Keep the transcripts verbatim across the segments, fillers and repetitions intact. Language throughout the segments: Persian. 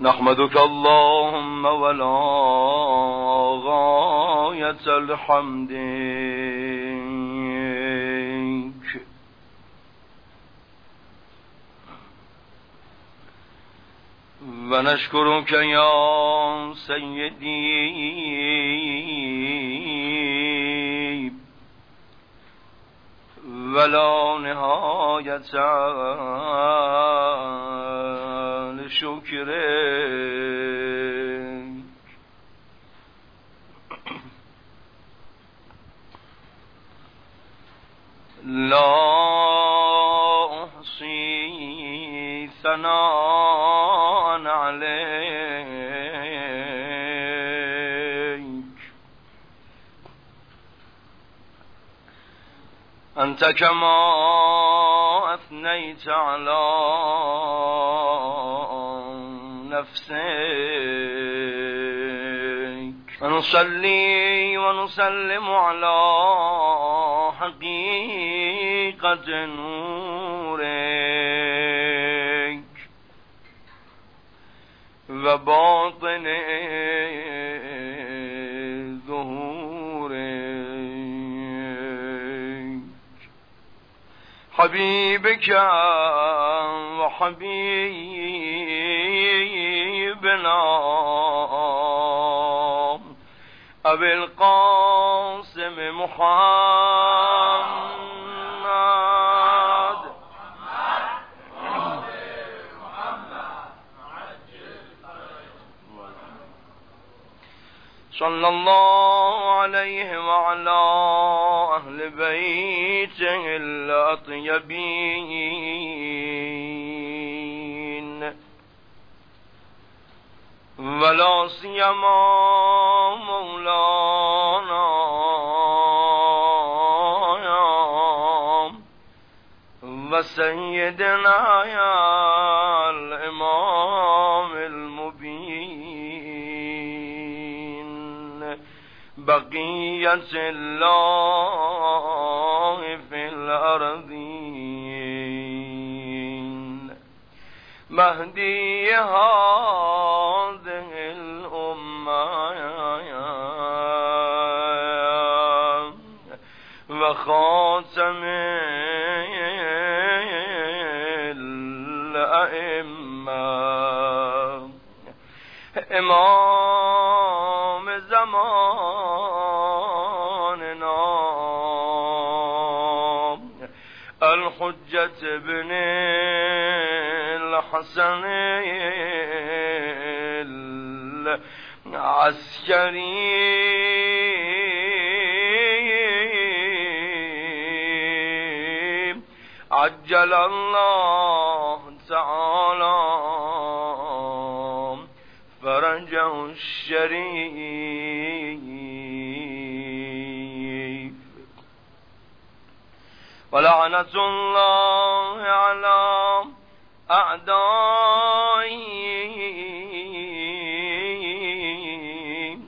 نحمدك اللهم ولا غاية لحمدك ونشكرك يا سيدي ولا نهاية لشكرك. لا أحصي ثناء عليك أنت كما أثنيت على نفسك. ونصلي ونسلم على حقيقة نورك وباطن ظهورك حبيبك وحبيبنا أبي القاسم محمد صلى الله عليه وعلى أهل بيته الأطيبين ولا سيما مولانا وسيدنا يا الإمام المبين بقية الله في الأرضين مهدي هذه الأمة وخاتم الأئمة إمام زماننا الحجة بن الحسن العسكري عجل الله تعالى فرجه الشريف ولعنة الله على أعدائه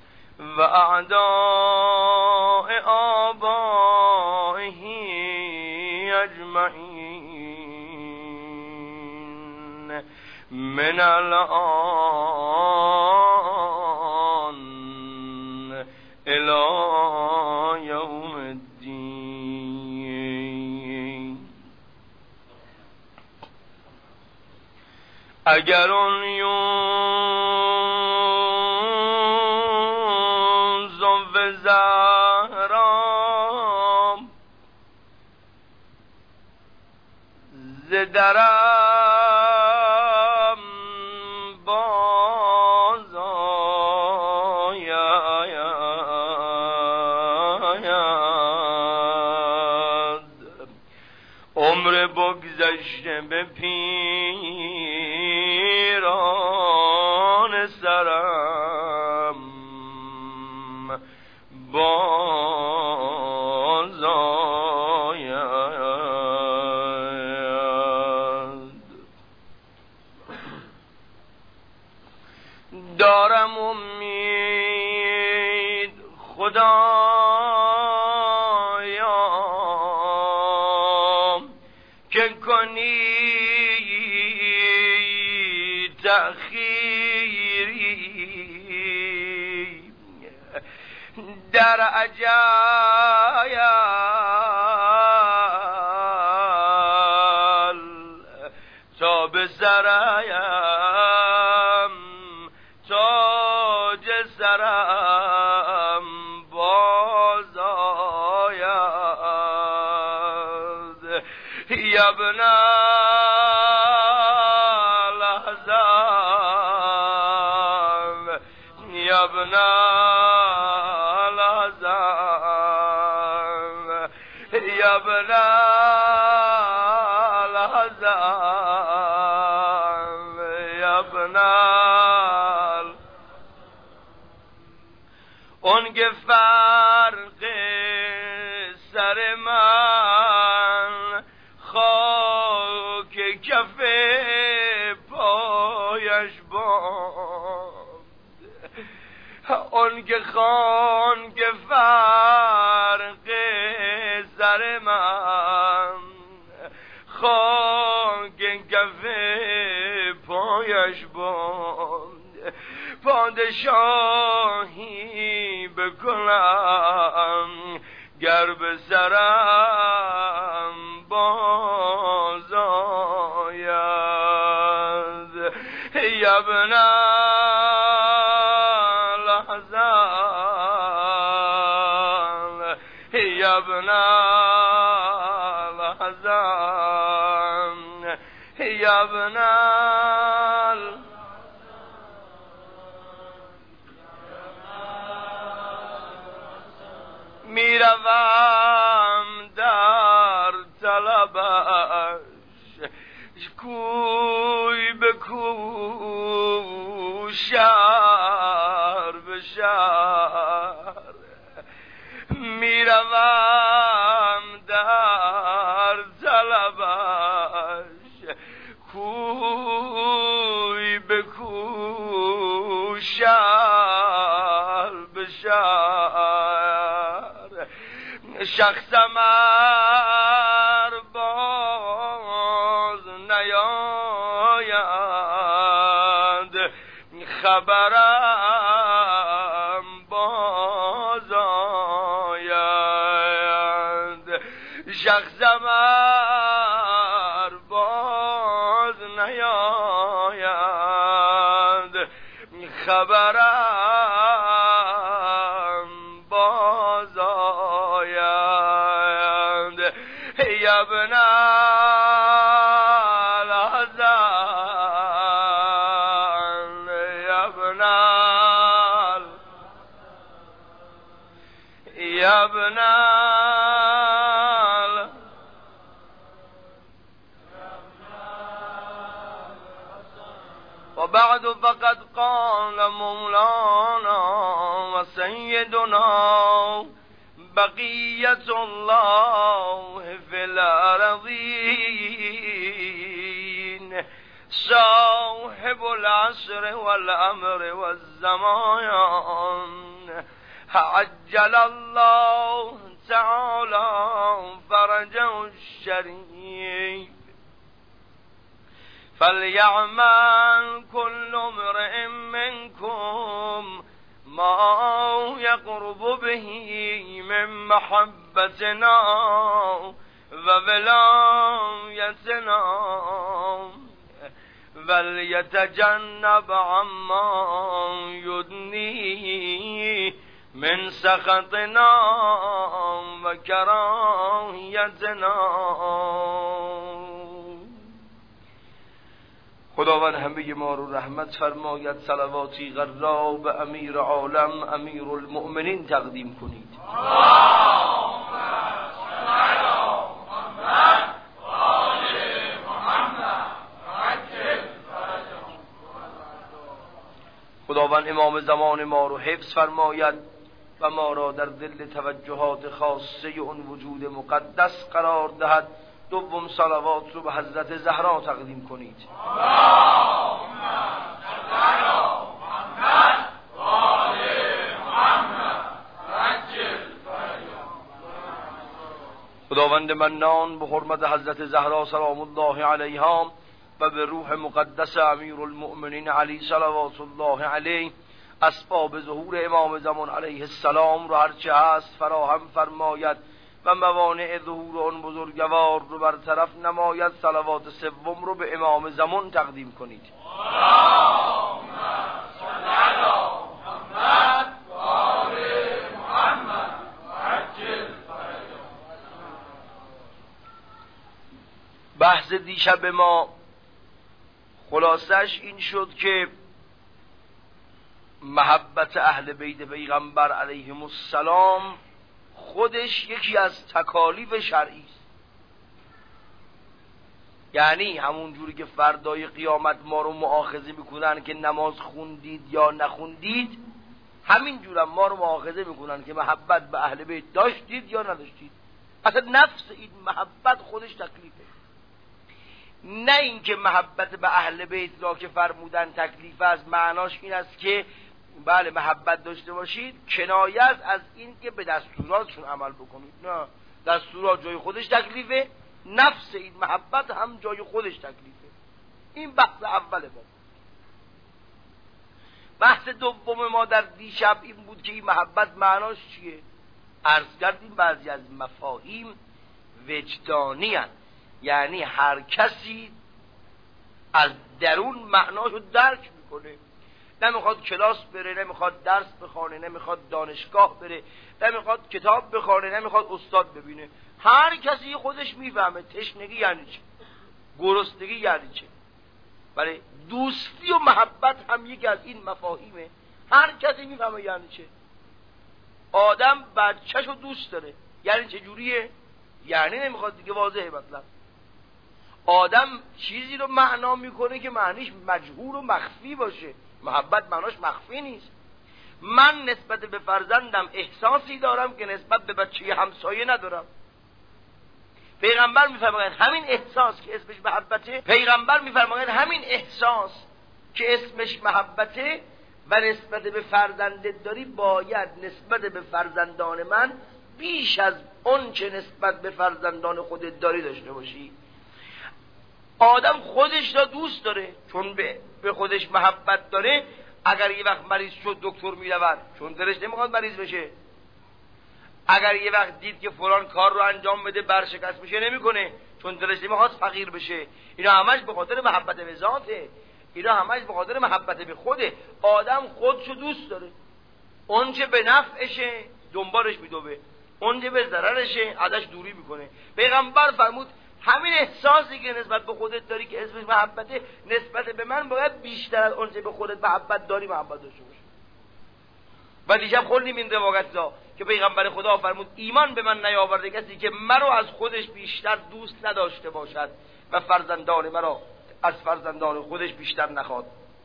وأعداء آبائه أجمعين من الآن إلى يوم الدين. اگر اون یوزو زهرام زدرم باز آید عمر بگذشته به پیران سرم باز آید دارم امید خدایا که کنی تأخیر در اجل تا به سرایم تاج سرم باز آید یبن الحزن یبن الحزن یبن الحزن یبن اون که فرق سر من خاک کف پایش باد اون که خان که فرق سر من خاک کف پایش باد پادشاهی بکنم گر به سرم باز آید یبن الحزن یبن الحزن یبن میروم در طلبش کوی به کو شهر به شهر میروم در طلبش کوی به کو شهر به شهر شخصم ار باز نیاید خبرم باز آید شخصم ار باز نیاید خبرم باز آید یبن الحزن یبن یبن وبعد فقد قال مولانا وسيدنا بقية الله في الأرضين صاحب العصر والأمر والزمان عجل الله تعالى فرجه الشريف فليعمل كل امرئ منكم ما يقرب به من محبتنا وولايتنا وليتجنب عما يدنيه من سخطنا وكراهيتنا. خداوند همه ما رو رحمت فرماید. صلواتی غرا به امیر عالم امیر المؤمنین تقدیم کنید. خداوند امام زمان ما رو حفظ فرماید و ما را در دل توجهات خاصه اون وجود مقدس قرار دهد. دوم صلوات رو به حضرت زهرا تقدیم کنید. خداوند منان به حرمت حضرت زهرا سلام الله علیها و به روح مقدس امیر المؤمنین علی صلوات الله علیه اسباب ظهور امام زمان علیه السلام رو هرچه هست فراهم فرماید و موانع ظهور اون بزرگوار رو برطرف نماید. صلوات سوم رو به امام زمان تقدیم کنید. بحث دیشب ما خلاصش این شد که محبت اهل بیت پیغمبر علیهم السلام خودش یکی از تکالیف شرعی است. یعنی همون جوری که فردای قیامت ما رو مؤاخذه میکنن که نماز خوندید یا نخوندید، همین جورم ما رو مؤاخذه میکنن که محبت به اهل بیت داشتید یا نداشتید. اصلا نفس این محبت خودش تکلیفه، نه اینکه محبت به اهل بیت را که فرمودن تکلیف است معناش این است که بله محبت داشته باشید کنایه از این که به دستوراتشون عمل بکنید. نه، دستورات جای خودش تکلیفه، نفس این محبت هم جای خودش تکلیفه. این بحث اوله. با بحث دوم ما در دیشب این بود که این محبت معناش چیه. عرض کردیم بعضی از مفاهیم وجدانی هست، یعنی هر کسی از درون معناشو درک میکنه، نمیخواد کلاس بره، نمیخواد درس بخونه، نمیخواد دانشگاه بره، نمیخواد کتاب بخونه، نمیخواد استاد ببینه. هر کسی خودش میفهمه تشنگی یعنی چه، گرسنگی یعنی چه. ولی دوستی و محبت هم یکی از این مفاهیمه، هر کسی میفهمه یعنی چه. آدم بچه‌شو دوست داره، یعنی چه جوریه؟ یعنی نمیخواد دیگه، واضحه مطلب. آدم چیزی رو معنا میکنه که معنیش مجهول و مخفی باشه. محبت معناش مخفی نیست. من نسبت به فرزندم احساسی دارم که نسبت به بچه همسایه ندارم. پیغمبر میفرماید همین احساس که اسمش محبته، پیغمبر میفرماید همین احساس که اسمش محبته و نسبت به فرزندت داری باید نسبت به فرزندان من بیش از اون چه نسبت به فرزندان خودت داری داشته باشی. آدم خودش را دوست داره چون به خودش محبت داره. اگر یه وقت مریض شد دکتر میرود چون دلش نمیخواد مریض بشه. اگر یه وقت دید که فلان کار رو انجام بده برشکست میشه نمیکنه چون دلش نمیخواد فقیر بشه. اینا همش به خاطر محبت به ذاته، اینا همش به خاطر محبت به خوده. آدم خودشو دوست داره، اون چه به نفعشه دنبالش میدوه، اون چه به ضررشه ازش دوری میکنه. پیغمبر فرمود همین احساسی که نسبت به خودت داری که اسمش محبته، نسبت به من باید بیشتر از اون چه به خودت محبت داری محبت داشته باشی. و دیشب خوندیم این روایت را که پیغمبر خدا فرمود ایمان به من نیاورده کسی که مرا از خودش بیشتر دوست نداشته باشد و فرزندان مرا از فرزندان خودش بیشتر نخواد.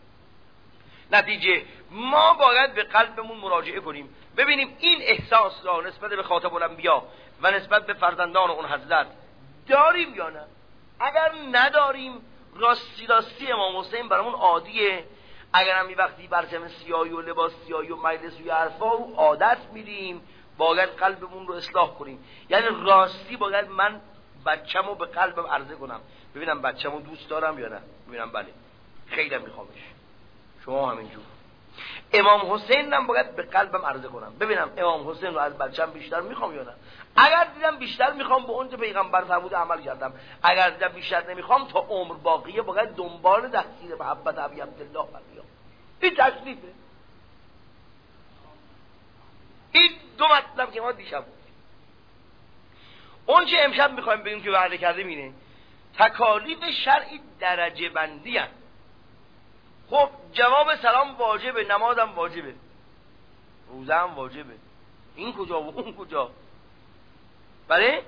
نتیجه ما باید به قلبمون مراجعه کنیم ببینیم این احساس را نسبت به خاتم الانبیا و نسبت به فرزندان اون حضرت داریم یا نه. اگر نداریم راستی راستی امام حسین برامون عادیه. اگر هم یه وقتی برچم سیاهی و لباس سیاهی و مجلس و حرفا و عادت میدیم باید قلبمون رو اصلاح کنیم. یعنی راستی باید من بچه‌مو به قلبم عرضه کنم ببینم بچه‌مو دوست دارم یا نه. ببینم بله خیلی میخوامش، شما همینجور. امام حسین هم باید به قلبم عرضه کنم ببینم امام حسین رو از بچه‌م بیشتر میخوام یا نه. اگر دیدم بیشتر میخوام به اون که پیغمبر فرموده عمل کردم، اگر دیدم بیشتر نمیخوام تا عمر باقیه باید دنبال تحصیل محبت ابی عبدالله بیام. این تشریفه. این دو مطلب که ما دیشب بود. اون چه امشب میخوایم بگیم که وعده کردیم اینه تکالیف شرعی درجه بندی هست. خب جواب سلام واجبه، نمازم واجبه، روزه هم واجبه، این کجا و اون کجا؟ بله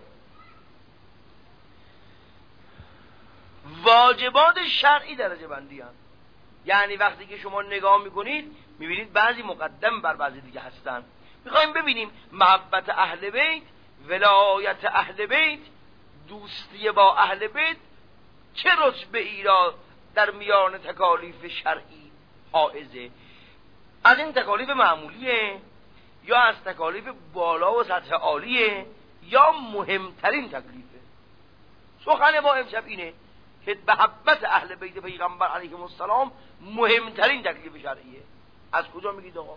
واجبات شرعی درجه بندی هست. یعنی وقتی که شما نگاه میکنید میبینید بعضی مقدم بر بعضی دیگه هستن. میخوایم ببینیم محبت اهل بیت، ولایت اهل بیت، دوستی با اهل بیت چه رتبه ای را در میان تکالیف شرعی حائزه. از این تکالیف معمولیه یا از تکالیف بالا و سطح عالیه یا مهمترین تکلیفه. سخن ما امشب اینه که محبت اهل بیت پیغمبر علیهم السلام مهمترین تکلیف شرعیه. از کجا میگید آقا؟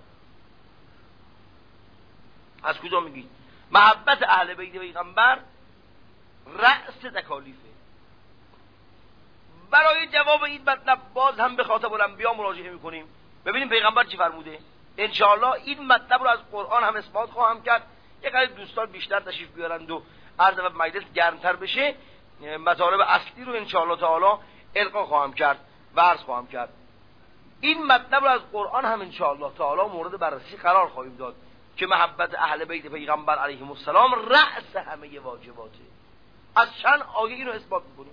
از کجا میگید؟ محبت اهل بیت پیغمبر رأس تکالیفه. برای جواب این مطلب باز هم به خاطب الانبیا مراجعه میکنیم، ببینیم پیغمبر چی فرموده. انشاءالله این مطلب رو از قرآن هم اثبات خواهم کرد. یک قدر دوستان بیشتر تشریف بیارند و عرض و مجلس گرمتر بشه، مطالب اصلی رو انشاءالله تعالی القا خواهم کرد و عرض خواهم کرد. این مطلب رو از قرآن هم انشاءالله تعالی مورد بررسی قرار خواهیم داد که محبت اهل بیت پیغمبر علیهم السلام رأس همه واجباته. از چند آیه اینو اثبات میکنیم.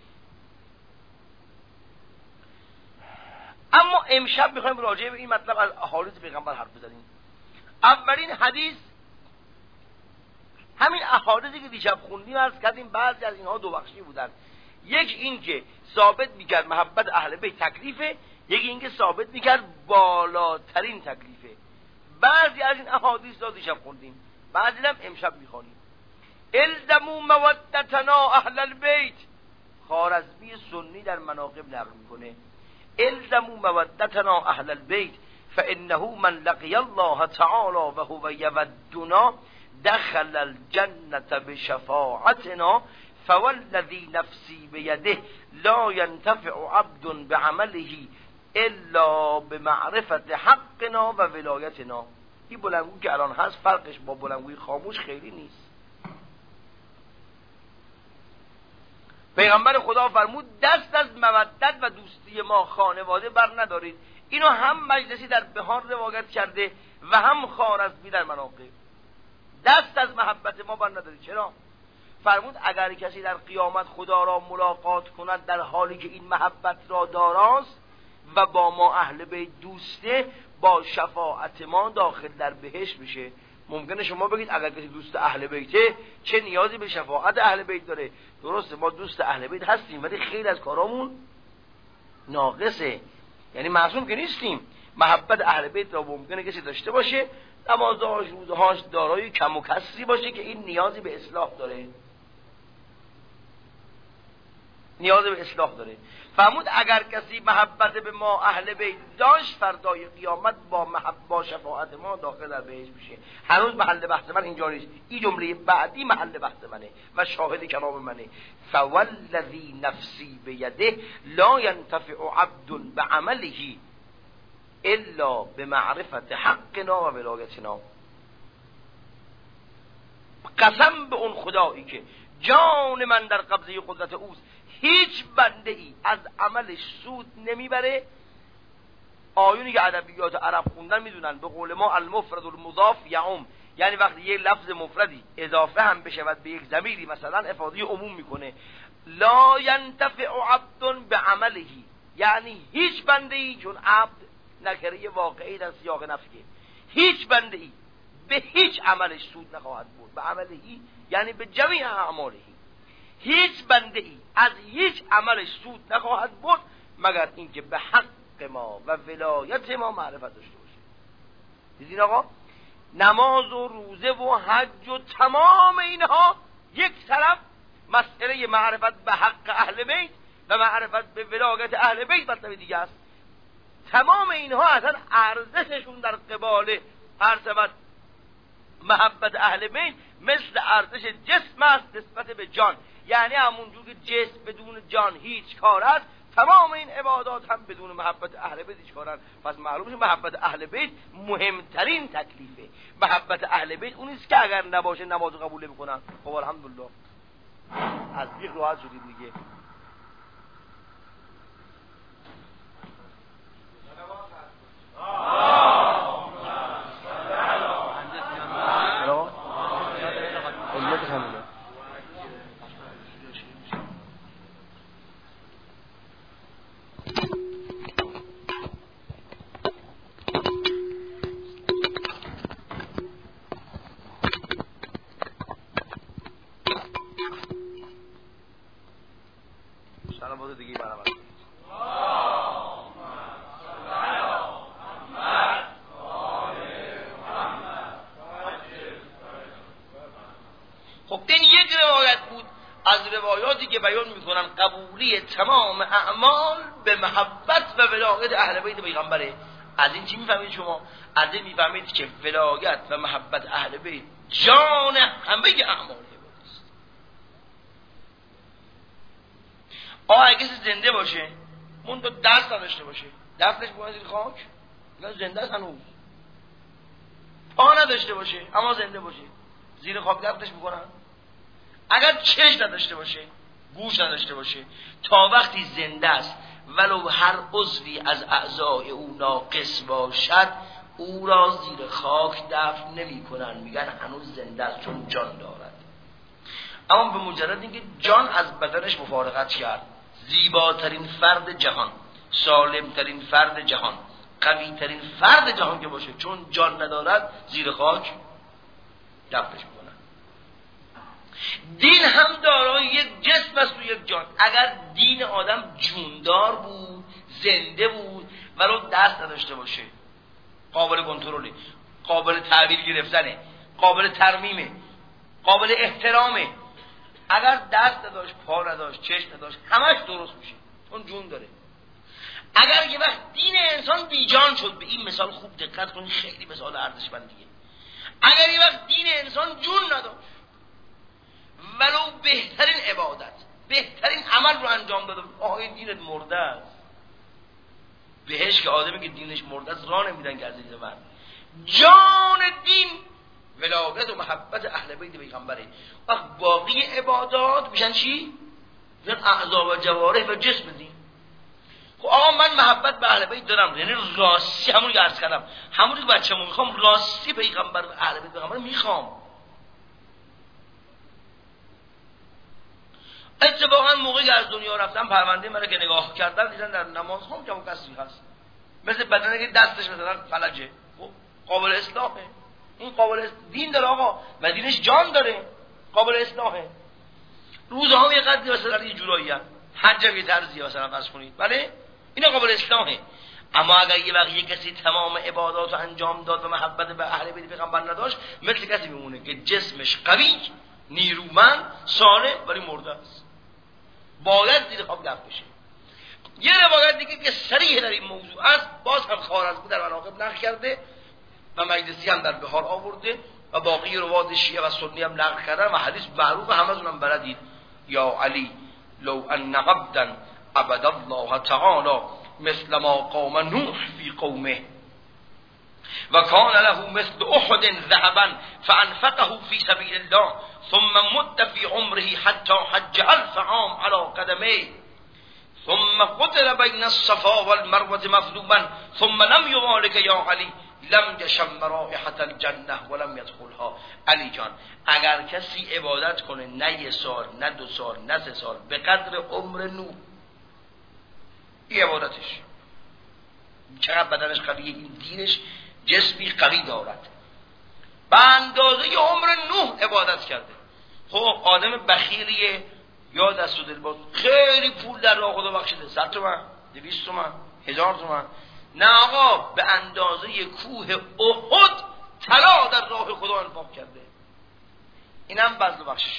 اما امشب میخوایم راجع به این مطلب از احادیث پیغمبر حرف بزنیم. اولین حدیث همین احادیثی که دیشب خوندیم، عرض کردیم بعضی از اینها دو بخشی بودن. یک این که ثابت میکرد محبت اهل بیت تکلیفه، یکی این که ثابت میکرد بالاترین تکلیفه. بعضی از این احادیث را دیشب خوندیم، بعضی هم امشب میخوانیم. الزموا مودتنا اهل البیت، خوارزمی سنی در مناقب نقل میکنه الزموا مودتنا اهل البیت فانه من لقی الله تعالی و هو یودنا دخل الجنة بشفاعتنا فوالذی نفسی بیده لا ینتفع عبد بعمله الا بمعرفت حقنا و ولایتنا. این بلندگویی که الان هست فرقش با بلندگویی خاموش خیلی نیست. پیغمبر خدا فرمود دست از مودت و دوستی ما خانواده بر ندارید. اینو هم مجلسی در بهار روایت کرده و هم خوارزمی در مناقب. دست از محبت ما بر ندارید. چرا؟ فرمود اگر کسی در قیامت خدا را ملاقات کند در حالی که این محبت را داراست و با ما اهل بیت دوسته، با شفاعت ما داخل در بهشت بشه. ممکنه شما بگید اگر کسی دوست اهل بیته چه نیازی به شفاعت اهل بیت داره؟ درسته ما دوست اهل بیت هستیم ولی خیلی از کارامون ناقصه، یعنی معصوم که نیستیم. محبت اهل بیت را ممکنه کسی داشته باشه، نمازهاش روزهاش دارای کم و کسری باشه که این نیازی به اصلاح داره، نیاز به اصلاح داره. فرمود اگر کسی محبت به ما اهل بیت داشت فردای قیامت با محبت با شفاعت ما داخل در بهشت میشه. هنوز محل بحث من اینجا نیست، این جمله بعدی محل بحث منه و شاهد کلام منه. فوالذی نفسی بیده لا ینتفع عبد بعمله الا بمعرفت حقنا و ولایتنا. قسم به اون خدایی که جان من در قبضه قدرت اوست، هیچ بنده ای از عملش سود نمیبره. آیونی که ادبیات عرب خوندن میدونن به قول ما المفرد المضاف یعم، یعنی وقتی یک لفظ مفردی اضافه هم بشود به یک ضمیری مثلا افاده عموم میکنه. لا ینتفع عبد بعمله، یعنی هیچ بنده ای، چون عبد نکره واقعی در سیاق نفیه، هیچ بنده ای به هیچ عملش سود نخواهد بود. به عملهی یعنی به جمیع اعمالهی، هیچ بنده ای از هیچ عملش سود نخواهد بود مگر اینکه به حق ما و ولایت ما معرفت داشته باشه. دیدین آقا، نماز و روزه و حج و تمام اینها یک طرف مسئله معرفت به حق اهل بیت و معرفت به ولایت اهل بیت مطلب دیگه است. تمام اینها اصلا ارزششون در قبال ارزش محبت اهل بیت مثل ارزش جسم است نسبت به جان، یعنی همونجور که جسم بدون جان هیچ کار است، تمام این عبادات هم بدون محبت اهل بیت هیچ کارن. پس معلوم میشه محبت اهل بیت مهمترین تکلیفه. محبت اهل بیت اون است که اگر نباشه نماز قبول نمیکنن. خب الحمدلله از بیخ راحت شدید دیگه. که بیان میکنن قبولی تمام اعمال به محبت و ولایت اهل بیت پیغمبره. از این چی میفهمید شما؟ از این میفهمید که ولایت و محبت اهل بیت جان همه اعمال است. آه اگه کسی زنده باشه مون تو دست نداشته باشه، دستش بگوید زیر خاک، زنده است هنوز. پا نداشته باشه اما زنده باشه، زیر خاک دستش میکنن. اگر چشم نداشته باشه، گوش نداشته باشه، تا وقتی زنده است ولو هر عضوی از اعضای او ناقص باشد او را زیر خاک دفن نمی کنن، میگن هنوز زنده است چون جان دارد. اما به مجرد اینکه جان از بدنش مفارقت کرد، زیباترین فرد جهان، سالمترین فرد جهان، قویترین فرد جهان که باشه، چون جان ندارد زیر خاک دفنش میکنن. دین هم دارای یک جسم است و یک جان. اگر دین آدم جوندار بود، زنده بود، ولو دست نداشته باشه، قابل کنترله، قابل تحویل گرفتنه، قابل ترمیمه، قابل احترامه، اگر دست نداشت، پا نداشت، چشم نداشت، همش درست میشه چون جون داره. اگر یه وقت دین انسان بیجان شد، به این مثال خوب دقت کنید، خیلی مثال ارزشمندیه. اگر یه وقت دین انسان جون نداشت، ولو بهترین عبادت، بهترین عمل رو انجام داده، آه این دینت مرده است. بهش که آدمی که دینش مرده است راه نمیدن که عزیز من. جان دین ولایت و محبت اهل بیت پیغمبره. وقت باقی عبادات میشن چی؟ میشن اعضا و جوارح و جسم دین. خب آقا من محبت به اهل بیت دارم، یعنی راستی، همون که عرض کردم، همون که بچه‌مو میخوام، راستی پیغمبر و اهل بیت پیغمبر میخوام. اتفاقا موقعی از دنیا رفتم پرونده من که نگاه کردم دیدن در نماز هم جمع کسی هست مثل بدنه که دستش مثلا فلجه، خب قابل اصلاحه، این قابل دین داره آقا و دینش جان داره، قابل اصلاحه. روزه هم یه قدری مثلا یه جورایی هم حج هم یه طرزیه مثلا فرض کنید، بله این قابل اصلاحه. اما اگر یه وقت یه کسی تمام عبادات رو انجام داد و محبت به اهل بیت پیغمبر نداشت، مثل کسی میمونه که جسمش قوی، نیرومند، صالح ولی مرده است، باید زیر خواب دفن بشه. یه روایت دیگه که صریح در این موضوع است، باز هم خوارزمی در مناقب نقل کرده و مجلسی هم در بهار آورده و باقی روایات شیعه و سنی هم نقل کردن و حدیث معروف همزون هم بلدید. یا علی لو ان عبدا عبد الله تعالی مثل ما قام نوح فی قومه و کان له مثل احد ذهبا فانفقه فی سبیل الله ثم مد فی عمره حتی حج الف عام على قدمه ثم قتل بین الصفا والمروه مظلوما ثم لم یبالک یا علی لم یشم رائحة الجنه ولم یدخلها. علی جان اگر کسی عبادت کنه نه یه سال، نه دو سال، نه سه سال، به قدر عمر نوح، این عبادتش چقدر بدنش قویه، این دینش جسمی قوی دارد، به اندازه عمر نوح عبادت کرده. خب آدم بخیلیه یا دست و دل باز، خیلی پول در راه خدا بخشیده، صد تومن، دویست تومن، هزار تومن، نه آقا به اندازه کوه احد طلا در راه خدا انفاق کرده، اینم بذل و بخششش.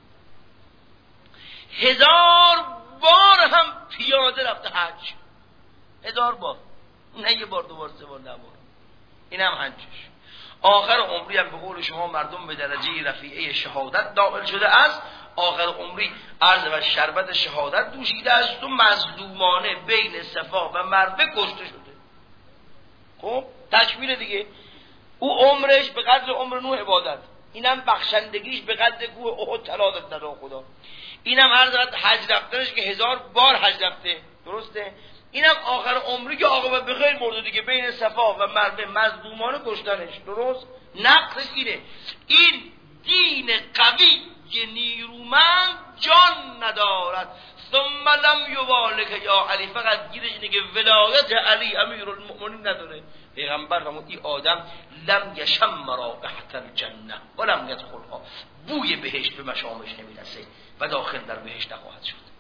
هزار بار هم پیاده رفته حج، هزار بار، نه یه بار، دو بار، سه بار، نه بار، اینم حجش. آخر عمری هم به قول شما مردم به درجه رفیعه شهادت نائل شده است، آخر عمری عرض و شربت شهادت دوشیده است و مظلومانه بین صفا و مروه کشته شده. خب تکمیل دیگه، او عمرش به قدر عمر نوح عبادت، اینم بخشندگیش به قدر کوه احد طلا در راه خدا، اینم عرض و حج رفتنش که هزار بار حج رفته، درسته؟ اینم آخر عمری که عاقبت به خیر مرده دیگه، بین صفا و مروه مظلومانه کشتنش، درست؟ نقصش اینه، این دین قوی نیرومند جان ندارد. ثم لم یبالک یا علی، فقط گیرش اینه که ولایت علی امیرالمؤمنین نداره. پیغمبر فرمود این آدم لم یشم رائحة الجنه ولم یدخلها، بوی بهشت به مشامش نمیرسه و داخل در بهشت نخواهد شد.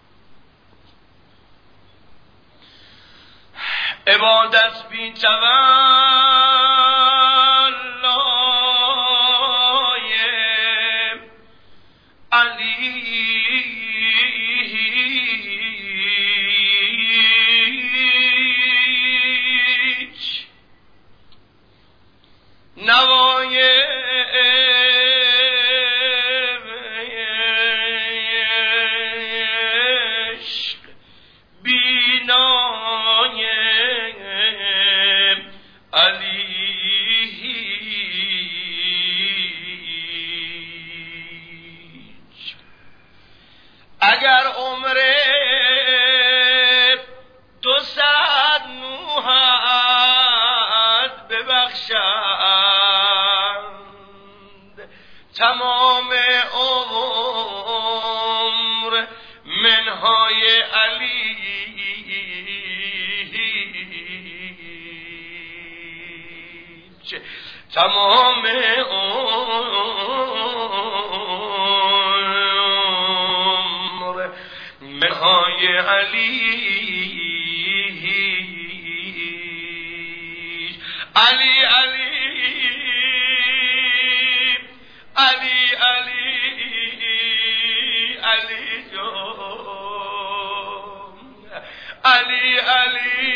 عبادت بی تولای علی علی تمام عمر مهای علی علی علی علی علی علی جان علی علی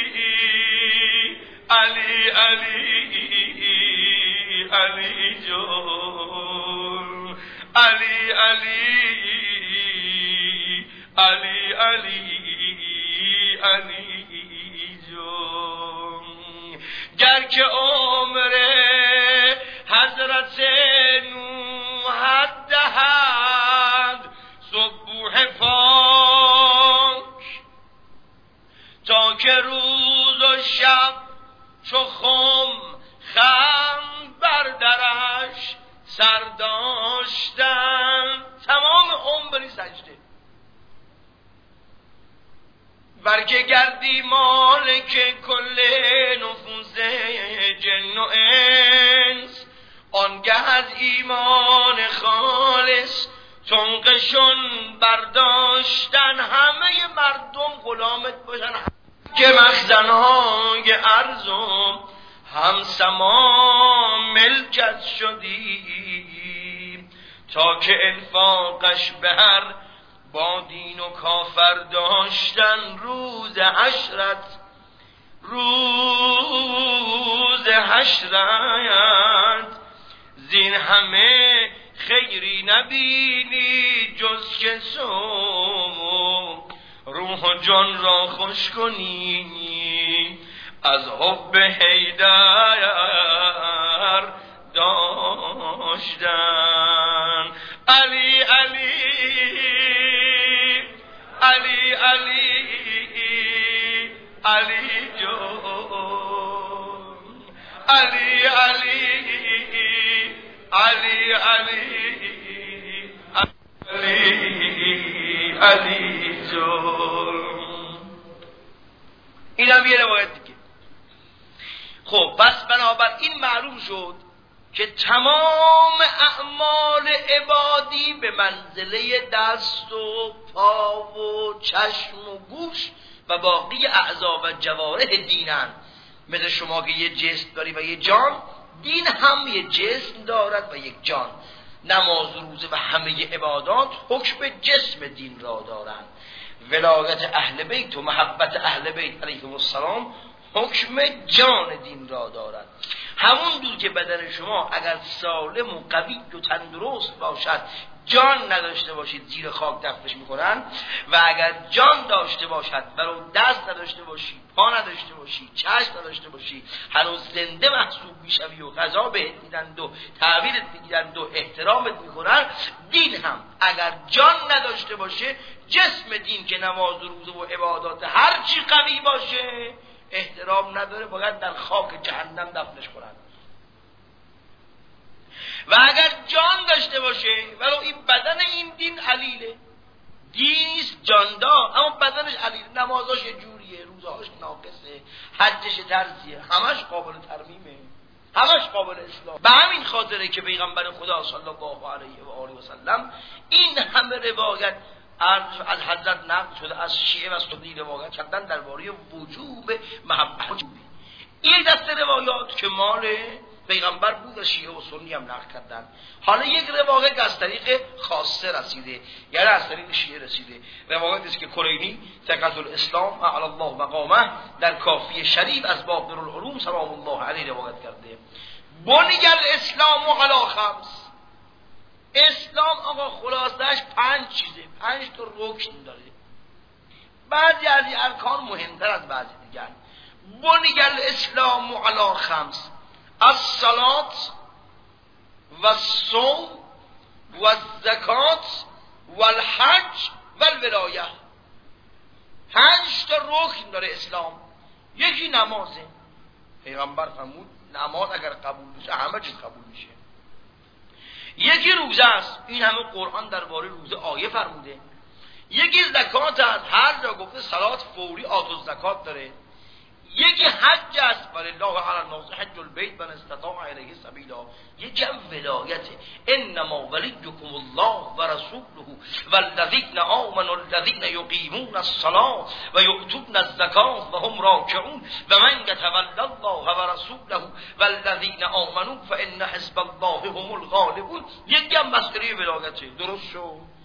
علی علی علی جان علی علی علی علی علی جان گر که عمر حضرت نوح دهد صبح پاک تا که روز و شب چو خم خم بردرش سر داشتن تمام عمر بری سجده برکه گردی مالک کل نفوس جن و انس آنگه از ایمان خالص تنقشون برداشتن همه مردم غلامت باشن که مخزنهای ارزم هم سما ملکت شدی تا که انفاقش به هر با دین و کافر داشتن روز حشرت روز حشرت زین همه خیری نبینی جز که سو روح و جان را خوش کنی از حب حیدر داشتن علی علی علی علی علی جان علی علی علی علی علی علی جان. این هم یه روایت دیگه. خب پس بنابراین معلوم شد که تمام اعمال عبادی به منزله دست و پا و چشم و گوش و باقی اعضا و جوارح دینن. مثل شما که یه جسم داری و یه جان، دین هم یه جسم دارد و یک جان. نماز و روزه و همه عبادات حکم جسم دین را دارند. ولایت اهل بیت و محبت اهل بیت علیهم السلام حکم جان دین را دارد. همون دور که بدن شما اگر سالم و قوی و تندرست باشد، جان نداشته باشید زیر خاک دفنش میکنن، و اگر جان داشته باشد ولو دست نداشته باشی، پا نداشته باشی، چشم نداشته باشی، هنوز زنده محسوب میشوی و غذا بهت میدند و تحویلت میگیرند و احترامت میکنن. دین هم اگر جان نداشته باشه، جسم دین که نماز و روزه و عبادات هر چی قوی باشه احترام نداره، باید در خاک جهنم دفنش کنند. و اگر جان داشته باشه، ولو این بدن این دین علیله، دینیست جاندار اما بدنش علیله، نمازاش یه جوریه، روزهاش ناقصه، حجش ترزیه، همش قابل ترمیمه، همش قابل اصلاح. به همین خاطره که پیغمبر خدا صلی الله علیه و آله و سلم این همه روایت از حضرت نقل شده، از شیعه و سنی روایت کردن درباره وجوب محبت. این دست روایات که مال پیغمبر بود و شیعه و سنی هم نقل کردن. حالا یک روایت از طریق خاصه رسیده، یعنی از طریق شیعه رسیده. روایتی است که کلینی ثقة الاسلام اعلی الله مقامه در کافی شریف از باب دارالعلوم سلام الله علیه روایت کرده. بنی الاسلام علی خمس. اسلام آقا خلاصش پنج چیزه، پنج تا رکن داره. بعضی از این ارکان مهمتر از بعضی دیگر. بنی الاسلام علی خمس: الصلاة و الصوم و الزکات و الحج و الولایه. پنج تا رکن داره اسلام. یکی نمازه. پیغمبر فرمود نماز اگر قبول بشه همه چیز قبول میشه. یکی روزه است، این همه قرآن درباره روزه آیه فرموده. یکی زکات است، هر جا گفته صلات فوری آتو زکات داره. یکی حج است، ولله علی الناس حج البیت من استطاع الیه سبیلا. یکی هم ولایته، انما ولیکم الله و رسوله والذین آمنوا الذین یقیمون الصلاة و یؤتون الزکات و هم راکعون و من یتولی الله و رسوله والذین آمنوا فان حزب الله هم الغالبون. یکی هم مسئله ولایته. درست شد؟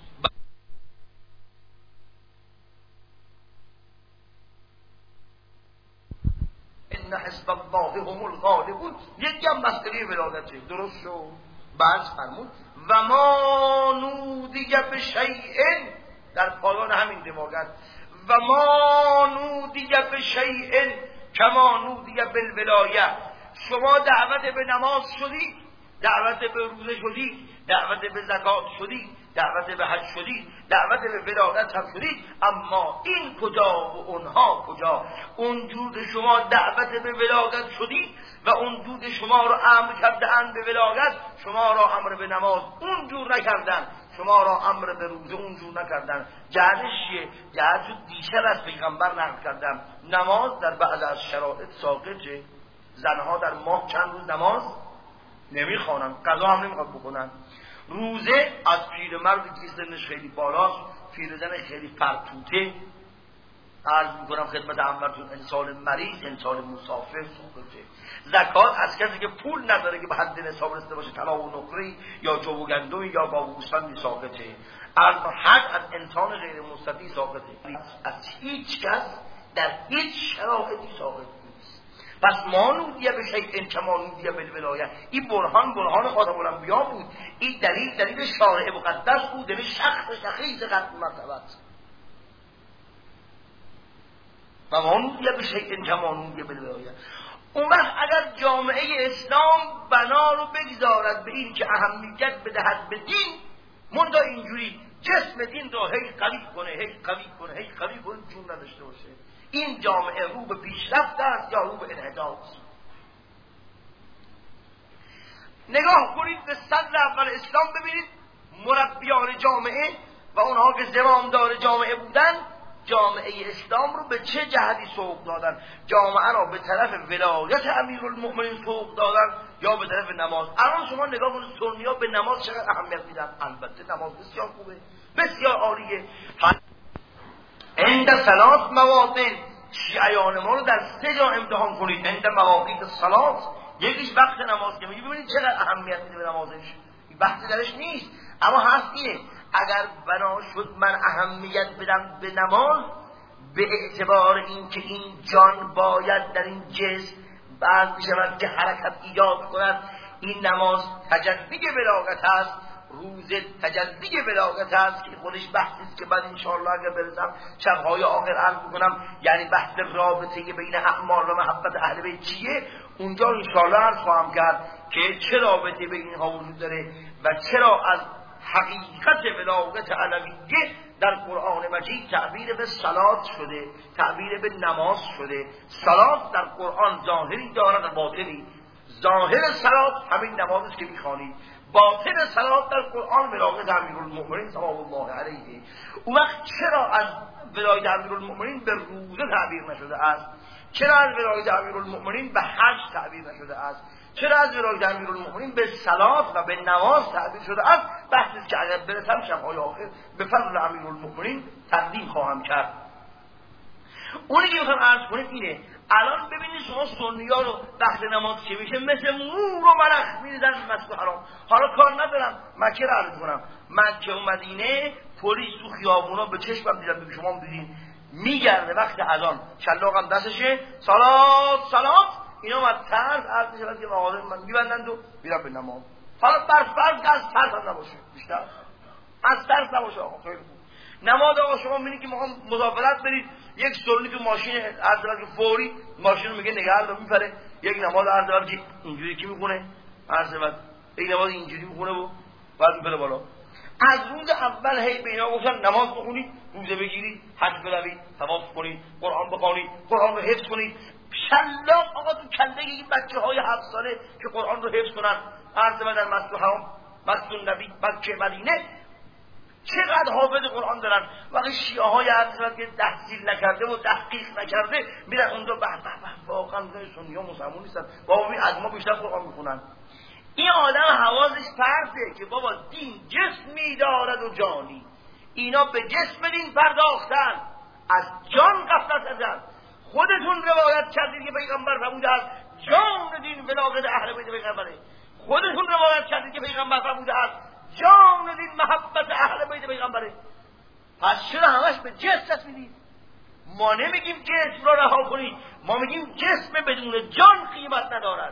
ان حزب الله هم الغالبون. یکی هم مسئله ولادته. درست شد؟ بعد فرمود و ما نودی به شیء، در پایان همین دماغت، و ما نودی به شیء کما نودی بالولایه. شما دعوت به نماز شدی، دعوت به روزه شدی، دعوت به زکات شدی، دعوت به حج شدی، دعوت به ولایت هم شدی، اما این کجا و اونها کجا؟ اون جود شما دعوت به ولایت شدی و اون جود شما رو امر کردن به ولایت، شما را امر به نماز اون جور نکردن، شما را امر به روزه اون جور نکردن. جهتش چیه؟ جهت دیشب از پیغمبر نقل کردم نماز در بعض از شرایط ساقطه. زنها در ماه چند روز نماز نمیخوانن، قضا هم نمیخواد بکنن. روزه از پیرمردی که سنش خیلی بالاست، پیرزن خیلی فرتوته، عرض میکنم خدمت عمرتون انسان مریض، انسان مسافر ساقطه. زکات از کسی که پول نداره که به حد نصاب رسیده باشه، طلا و نقره یا جو و گندم یا گاو و گوسفندی ساقطه. از حد از انسان غیر مستطیع ساقطه. از هیچ کس در هیچ شرایطی ساقط نیست. پس ما نودیه به شیء کما نودیه بالولایه. این برهان برهان خاتم الانبیا بود، این دلیل دلیل شارع مقدس بود، دلیل شخص شخیص قدر مرتبت. و ما نودیه به شیء کما نودیه بالولایه. اون وقت اگر جامعه اسلام بنا رو بگذارد به این که اهمیت بدهد به دین، مندا اینجوری جسم دین رو هی قوی کنه هی قوی کنه هی قوی کنه، جون نداشته باشه، این جامعه رو به پیشرفت است یا رو به انحطاط؟ نگاه کنید به صدر اول اسلام، ببینید مربیان جامعه و اونها که زمامدار جامعه بودن، جامعه اسلام رو به چه جهتی سوق دادن؟ جامعه را به طرف ولایت امیرالمؤمنین سوق دادن یا به طرف نماز؟ الان شما نگاه کنید سنی‌ها به نماز چقدر اهمیت میدن. البته نماز بسیار خوبه، بسیار عالیه. عند صلات مواطن، شیعیان ما رو در سه جا امتحان کنید. عند مواقیت صلات، یکیش وقت نماز که میگه ببینید چقدر اهمیت میده به نمازش، بحثی درش نیست، اما هست اینه اگر بنا شد من اهمیت بدم به نماز به اعتبار این که این جان باید در این جسم بعد بشود که حرکت ایجاد کند، این نماز تجلی بلاغت است، روزه تجلی بلاغت است که خودش بحثی است که بعد انشاءالله اگر برسم شبهای آخر عرض میکنم، یعنی بحث رابطه بین اعمال و محبت اهل بیت چیه، اونجا انشاءالله عرض خواهم کرد که چه رابطه بین اینها وجود داره و چرا از حقیقت بلاغت علویه در قرآن مجید تعبیر به صلات شده، تعبیر به نماز شده. صلات در قرآن ظاهری دارد و باطنی. ظاهر صلات همین نمازی که میخوانید، باطن صلات در قرآن بلاغت امیرالمؤمنین صلی الله علیه. اون وقت چرا از ولایت امیرالمؤمنین به روزه تعبیر نشده است؟ چرا از ولایت امیرالمؤمنین به حج تعبیر نشده است؟ چرا از ولایت امیرالمؤمنین به صلات و به نماز تعبیر شده است؟ بحثی که اگر برسم شب‌های آخر به فضل امیرالمؤمنین تقدیم خواهم کرد. اونی که میخوام عرض کنم اینه، الان ببینید شما سنی‌ها رو وقت نماز که میشه مثل مور و مرخ میریزن مسجد حرام. حالا کار ندارم مکه رو عرض کنم، مکه و مدینه پلیس تو خیابونا به چشمم دیدم، ببین شما هم دیدین، میگرده وقت اذان شلاقم دستشه صلات صلات، اینا ما ترس عرض میشود که مغازه من میبندند و میرم به نماز. حالا بر فرض که از ترس هم نباشه، بیشتر از ترس نباشه. آقا خیلی خوب، نماز آقا شما میبینید که میخوام مسافرت برید، یک سنی تو ماشین عرض که فوری ماشین رو میگه نگه رو میپره، یک نماز عرض که اینجوری که میخونه عرض یک نماز اینجوری میخونه و بعد میپره بالا. از روز اول هی به اینا گفتن نماز بخونید، روزه بگیرید، حج بروید، طواف کنید، قرآن بخونید، قرآن رو حفظ کنید. شلاق آقا تو کله این بچه های هفت ساله که قرآن رو حفظ کنن عرض در مسجد حرام، مسجد نبی، مکه، مدینه، چقدر حافظ قرآن دارن، وقتی شیعه های هر که تحصیل نکرده و تحقیق نکرده میرن اونجا به به به واقعا سنی ها مسلمان نیستن، بابا از ما بیشتر قرآن میخونن. این آدم حواسش پرته که بابا دین جسمی دارد و جانی، اینا به جسم دین پرداختن، از جان غفلت کردن. خودتون روایت کردید که پیغمبر فرموده است جان دین ولایت اهل بیت پیغمبره، خودتون روایت کردید که پیغمبر فرموده است جان دین محبت اهل بیت پیغمبره. پس چرا همش به جسم دست میدید؟ ما نمیگیم جسم را رها کنید، ما میگیم جسم بدون جان قیمت ندارد.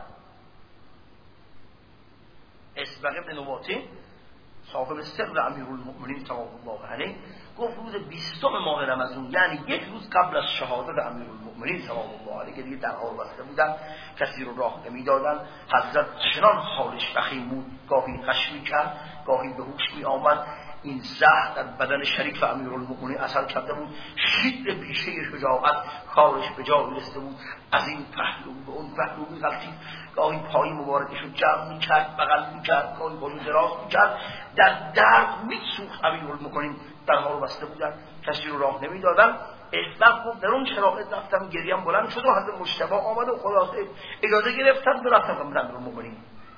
اسبق ابن نواطه صاحب سر امیرالمؤمنین تمام الله علیه گفت روز بیستم ماه رمضان، یعنی یک روز قبل از شهادت امیرالمؤمنین تمام الله علیه که دیگه در حال بسته بودن، کسی رو راه نمیدادن، حضرت چنان حالش وخیم بود، گاهی خشمی کرد، گاهی به هوش می آمد. این زهر در بدن شریف امیرالمؤمنین اثر کرده بود، شید پیشه شجاعت کارش به جا رسیده بود، از این پهلو به اون پهلو می‌غلتید، گاهی پای مبارکش رو جمع می‌کرد، بغل می‌کرد، گاهی پاشو دراز می‌کرد، در درد می‌سوخت. امیرالمؤمنین در حال بسته بودن، کسی رو راه نمیدادن. اسبق گفت در اون شرایط رفتم، گریم بلند شد و حضرت مجتبی آمد و خلاصه اجازه گرفتم و رفتم به امیرالمؤمنین.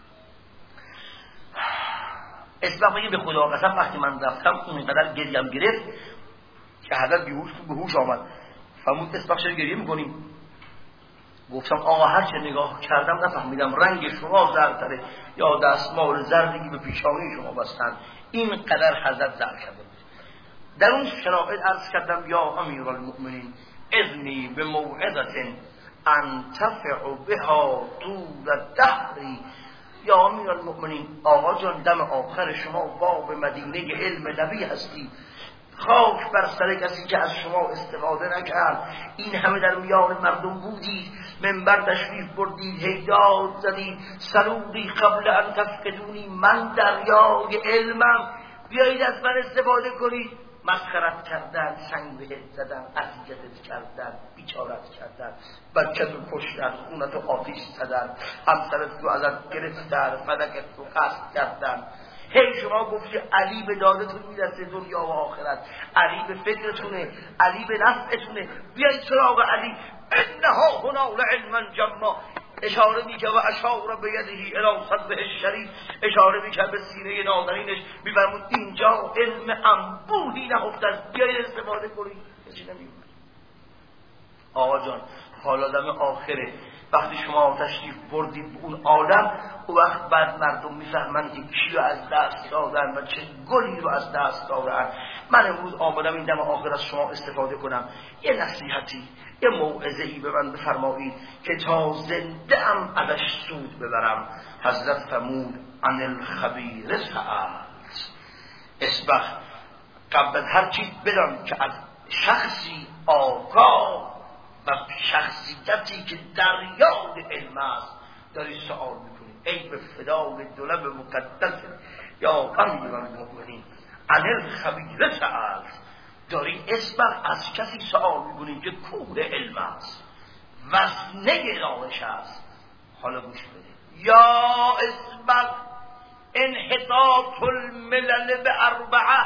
اسبق میگه به خدا قسم وقتی من رفتم اونقدر گریم گرفت که حضرت بیهوش به هوش آمد. فرمود اسبق چرا گریه میکنی؟ گفتم آقا هر چه نگاه کردم نفهمیدم رنگ شما زردتره یا دستمال زردی به پیشانی شما بستن، اینقدر حضرت زرد کرده بود. در اون شرایط عرض کردم یا امیرالمؤمنین اذنی به موعظه انتفع بها طول الدهر. یا امیرالمؤمنین آقا جان دم آخر شما باب مدینه علم نبی هستی، خاک بر سر کسی که از شما استفاده نکرد. این همه در میان مردم بودید، منبر تشریف بردید، هیداد زدید، سرودی قبل ان تفقدونی، من دریای علمم، بیایید از من استفاده کنید. مسخرت کردن، سنگ بهت زدن، اذیتت کردن، بیچارت کردن، بچت رو کشتن، خونت رو آتیش زدن، همسرت رو ازت گرفتن، فدکت رو قصد کردن. هی شما گفتی علی به دادتون میرسه دنیا و آخرت، علی به فکرتونه، علی به نفعتونه، بیایید سراغ علی. انها هنا لعلما جما، اشاره میکرد و اشاره به یدهی الی صدره الشریف، اشاره میکرد به سینه نازنینش، میفرمود اینجا علم انبوهی نهفته است، بیایید استفاده کنید. چی نمیگه آقا جان حالا دم آخره، وقتی شما تشریف بردید به اون عالم، او وقت بعد مردم میفهمند که کی رو از دست دادن و چه گلی رو از دست دادن. من امروز آمدم این دم آخر از شما استفاده کنم، یه نصیحتی، یه موعظه ای به من بفرمایید که تا زنده ام ازش سود ببرم. حضرت فرمود عن الخبیر سألت. اسبق قبل از هر چیز بدان که از شخصی آگاه و شخصیتی که دریای علم است داری سوال میکنی. ای به فدای دولب مقدس یا امیرالمؤمنین عن الخبیر سألت، داری اسبق از کسی سوال میکنی که کور علم است، وسنه دانش است. حالا گوش بده. یا اسبق انحطاط الملل به اربعه،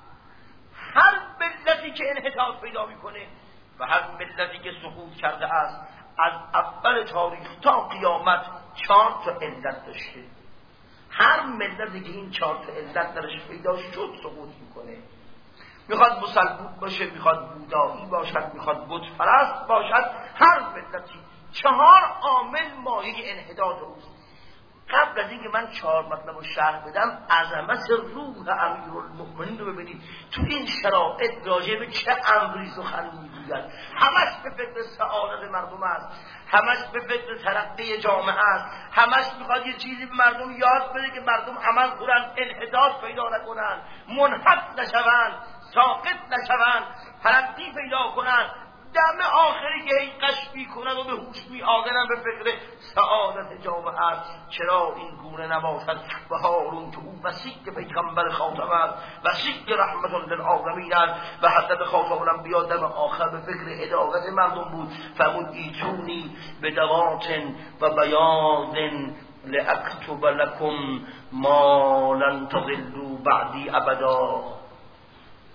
هر ملتی که انحطاط پیدا میکنه و هر ملتی که سقوط کرده است از اول تاریخ تا قیامت چهار تا علت داشته. هر ملتی که این چهار تا علت درش پیدا شد سقوط میکنه. میخواد مسلمان باشه، میخواد بودایی باشد، میخواد بت پرست باشد، هر ملتی چهار عامل مایه انحطاط اوست. قبل از اینکه من چهار مطلب رو شرح بدم، عظمت روح امیرالمؤمنین رو ببینید. تو این شرایط راجع به چه امری سخن میگوید؟ همش به فکر سعادت مردم است، همش به فکر ترقی جامعه است، همش میخواد یه چیزی به مردم یاد بده که مردم عمل کنن، انحطاط پیدا نکنن، منحط نشوند، ساقط نشوند، ترقی پیدا کنن. دم آخری که این قشبی کنن و به هوش می آگنن به فکر سعادت جامعه است. چرا این گونه نباشد؟ و هارون که او وسیع پیغمبر خاتم است، وسیع رحمت للعالمین است و حضرت خاتم الانبیا دم آخر به فکر هدایت مردم بود. فرمود ایتونی به دوات و بیاض لأکتب لکم ما لن تضلوا بعدی ابدا.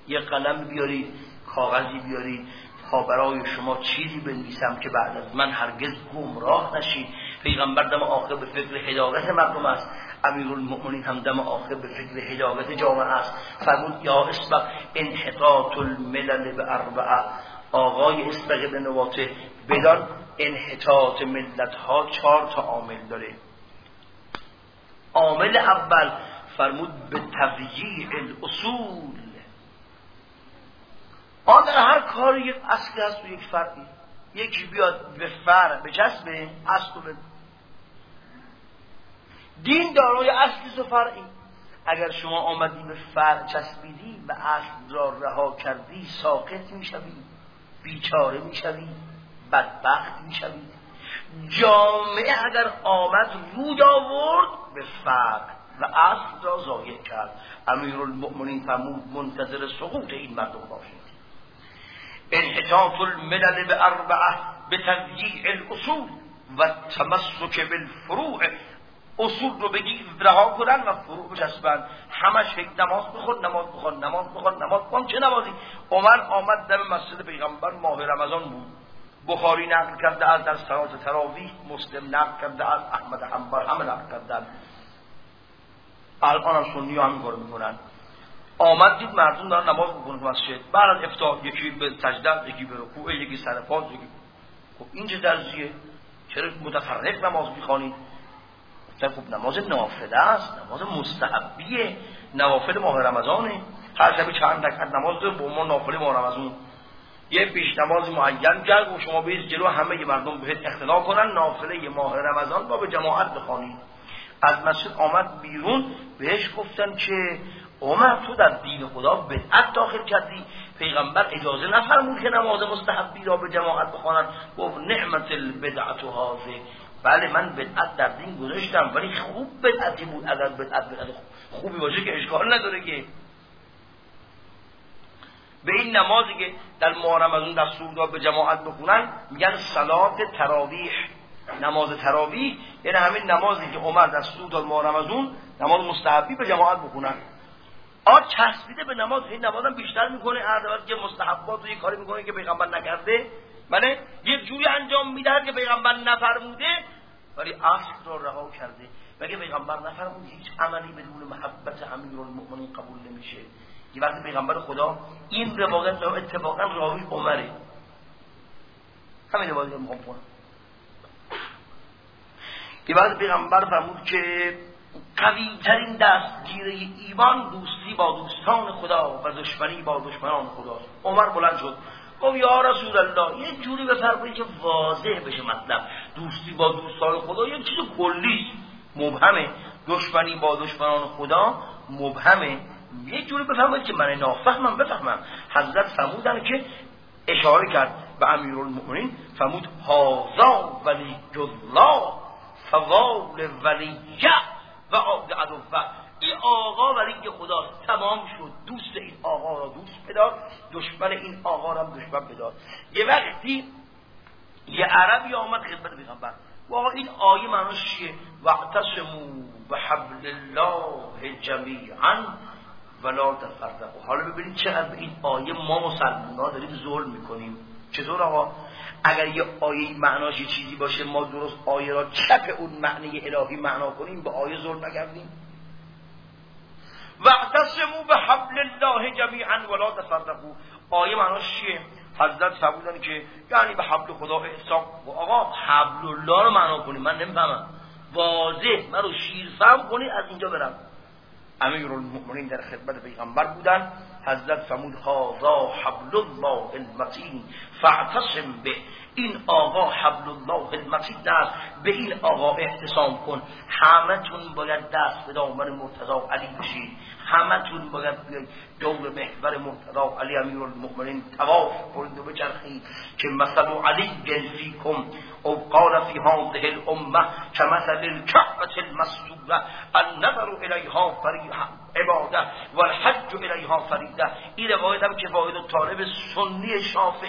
یه قلم بیارید، کاغذی بیارید تا برای شما چیزی بنویسم که بعد از من هرگز گمراه نشید. پیغمبر دم آخر به فکر هدایت مردم است، امیرالمؤمنین هم دم آخر به فکر هدایت جامعه است. فرمود یا اسبق انحطاط الملل به اربعه، آقای اسبق به نواته بدان انحطاط ملت ها چهار تا عامل داره. عامل اول فرمود به تضییع الاصول. آن در هر کار یک اصلی هست و یک فرعی. یکی بیاد به فرع به جسمه اصل به دین دارای اصلی و فرعی. اگر شما آمدی به فرع چسبیدی و اصل را رها کردی ساقط میشوی، بیچاره میشوی، بدبخت میشوی. جامعه اگر آمد رود آورد به فرع و اصل را ضایع کرد. امیرالمؤمنین فرمود منتظر سقوط این مردم باشید. انحطاط الملل به اربعه به تضییع الاصول و تمسک بالفروع. اصول رو بگی رها کنن و فروع بچسبن. همش فکر نماز بخون نماز بخون نماز بخون نماز بخون. چه نمازی؟ عمر آمد در مسجد پیغمبر، ماه رمضان بود. بخاری نقل کرده از در صلات تراویح، مسلم نقل کرده از احمد حنبل، همه نقل کردن. الان هم سنی هم کار میکنن. آمد دید مردم دارن نماز میکنن تو مسجد. بعد از افتار یکی به سجده، یکی به رکوع، یکی سر پاز، یکی خب این چه درزیه؟ چرا متفرق نماز میخوانید؟ خب نماز نافله است، نماز مستحبیه، نوافل ماه رمضانه. هر شب چند رکعت نماز داره با ما نافله ماه رمضان. یه پیش نماز معین کرد و شما برید جلو همه مردم بهت اقتدا کنن نافله ماه رمضان با به جماعت بخوانید. از مسجد آمد بیرون، بهش گفتن که عمر تو در دین خدا بدعت داخل کردی. پیغمبر اجازه نفرمود که نماز مستحبی را به جماعت بخوانند. گفت نعمت البدعت هذه. بله من بدعت در دین گذاشتم ولی خوب بدعتی بود. اگر بدعت بدعت خوبی باشه که اشکال نداره که. به این نمازی که در ماه رمضان دستور داد به جماعت بخونن میگن صلات تراویح. نماز تراویح یعنی همین نمازی که عمر دستور داد ماه رمضان، نماز مستحبی به جماعت بخونن. آ چسبیده به نماز، این نمازم بیشتر میکنه هر وقت که مستحبات و یه کاری میکنه که پیغمبر نکرده، بله یه جوری انجام میدهد که پیغمبر نفرموده ولی اصل را رها کرده. مگه پیغمبر نفرمود هیچ عملی بدون محبت امیرالمؤمنین قبول نمیشه؟ یه وقت پیغمبر خدا این روایت رو اتفاقا راوی عمره، همین روایت رو میخوام کنم. یه وقت پیغمبر فرمود که قوی ترین دستگیره ایمان دوستی با دوستان خدا و دشمنی با دشمنان خدا. عمر بلند شد گفت یا رسول الله یه جوری بفرمایید که واضح بشه مطلب. دوستی با دوستان خدا یه چیز کلی مبهمه، دشمنی با دشمنان خدا مبهمه. یه جوری بفرمایید که من نافهمم بفهمم. حضرت فرمودن که اشاره کرد به امیرالمؤمنین، فرمود هذا ولی الله فوال ولیه و عبد عدوه. این آقا ولی خداست، تمام شد. دوست این آقا را دوست بدار، دشمن این آقا را دشمن بدار. یه وقتی یه عربی آمد خدمت پیغمبر و آقا این آیه معناش چیه؟ واعتصموا بحبل الله جمیعا ولا تفرقوا. حالا ببینید چقدر به این آیه ما مسلمان‌ها داریم ظلم میکنیم. چطور آقا؟ اگر یه آیه معناش یه چیزی باشه ما درست آیه را چپ اون معنی الهی معنا کنیم، به آیه ظلم نکردیم؟ واعتصموا بحبل الله جمیعا ولا تفرقوا. آیه معناش چیه؟ حضرت فرمودن که یعنی به حبل خدا اعتصام. و آقا حبل الله رو معنا کنیم، من نمیفهمم، واضح من رو شیرفهم کنید از اینجا برم. امیرالمؤمنین در خدمت پیغمبر بودن. حضرت فرمود هذا حبل الله المتین فاعتصم به. این آقا حبل الله المتین است، به این آقا اعتصام کن. همتون باید دست به دامن مرتضی علی بشید، همتون باید بیاید دور محور مرتضی علی امیرالمؤمنین طواف کنید و بچرخید که مثل علی فیکم او قال فی هذه الامه كمثل الكعبه المسطوره النظر الیها فریضه عباده والحج الیها فریضه. این روایت هم که واحد طالب سنی شافعی نقل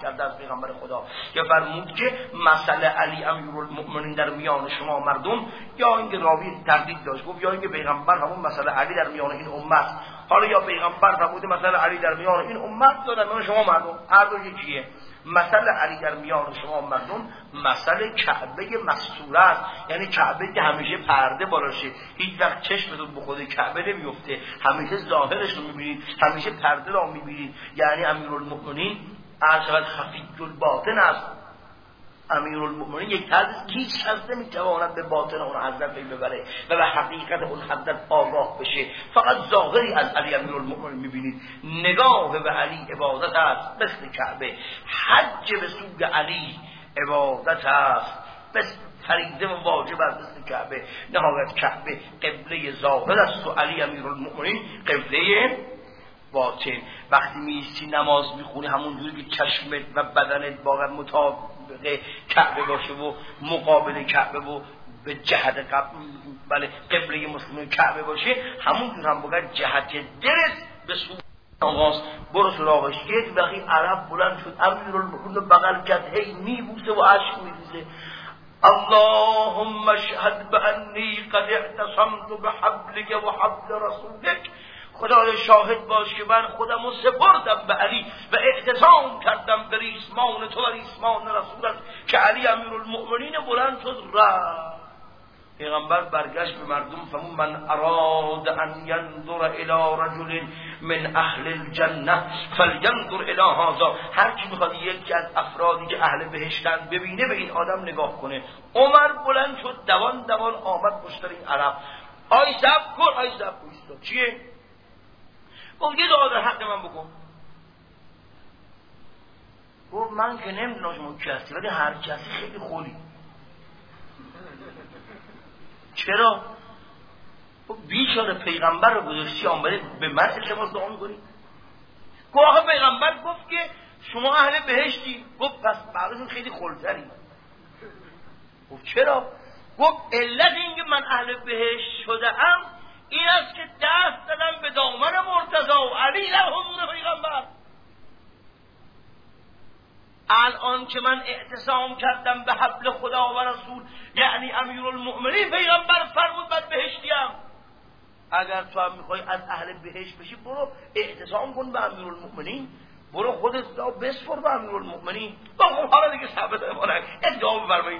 کرده از پیغمبر خدا که فرمود که مسئله علی امیرالمؤمنین در میان شما مردم، یا اینکه راوی تردید داشت گفت یا اینکه پیغمبر همون مسئله علی در میان این امت، حالا یا پیغمبر فرمود مسئله علی در میان این امت یا در میان شما مردم، هر دو یکیه. مسئله علی در میان شما مردم مسئله کعبه مستوره است، یعنی کعبه که همیشه پرده بالاشه، هیچ وقت چشمتون به خود کعبه نمیفته، همیشه ظاهرش رو میبینید، همیشه پرده رو میبینید. یعنی امیرالمؤمنین ارشد خفی الباطن است. امیرالمؤمنین یک طرز هیچ کس نمیتواند به باطن اون حضرت پی ببره و به حقیقت اون حضرت آگاه بشه. فقط ظاهری از علی امیرالمؤمنین میبینید. نگاه به علی عبادت است مثل کعبه، حج به سوی علی عبادت است مثل فریضه و واجب است مثل کعبه. نهایت کعبه قبله ظاهر است و علی امیرالمؤمنین قبله باطن. وقتی میستی نماز میخونی همونجوری که چشمت و بدنت واقعا مطابق کعبه باشه و مقابل کعبه و به جهت قبل بله قبله مسلمان کعبه باشه، همونجور هم بگرد جهت دلت به سوی آغاز برو سراغش. یک وقتی عرب بلند شد امیرالمؤمنین رو بغل کرد، هی میبوسه و عشق میریزه. اللهم اشهد بانی قد اعتصمت بحبلك و حبل رسولك. خدای شاهد باش که من خودم رو سپردم به علی و اعتصام کردم به ریسمان تو و ریسمان رسولت که علی امیرالمؤمنین بلند شد رفت. پیغمبر برگشت به مردم فرمود من اراد ان ینظر الی رجل من اهل الجنه فلینظر الی هذا. هر کی میخواد یکی از افرادی که اهل بهشتن ببینه به این آدم نگاه کنه. عمر بلند شد دوان دوان آمد پشت این عرب. آی صبر کن، آی صبر کن. چیه؟ گفت یه دعا در حق من بکن. گفت من که نمیدونم شما کی هستی ولی هر کسی خیلی خولی. چرا؟ گفت بیچاره پیغمبر رو گذاشتی آمده به من التماس دعا میکنی؟ گفت آخه پیغمبر گفت که شما اهل بهشتی. گفت پس بعضشون خیلی خلتری. گفت چرا؟ گفت علت این که من اهل بهشت شده ام این است که دست دادم به دامن مرتضی و علی در حضور پیغمبر. الان که من اعتصام کردم به حبل خدا و رسول یعنی امیرالمؤمنین پیغمبر فرمود من بهشتیم. اگر تو هم میخوای از اهل بهشت بشی برو اعتصام کن به امیرالمؤمنین، برو خودت بسپر به امیرالمؤمنین. خب حالا دیگه ثابت امانه ادعا بفرمایید.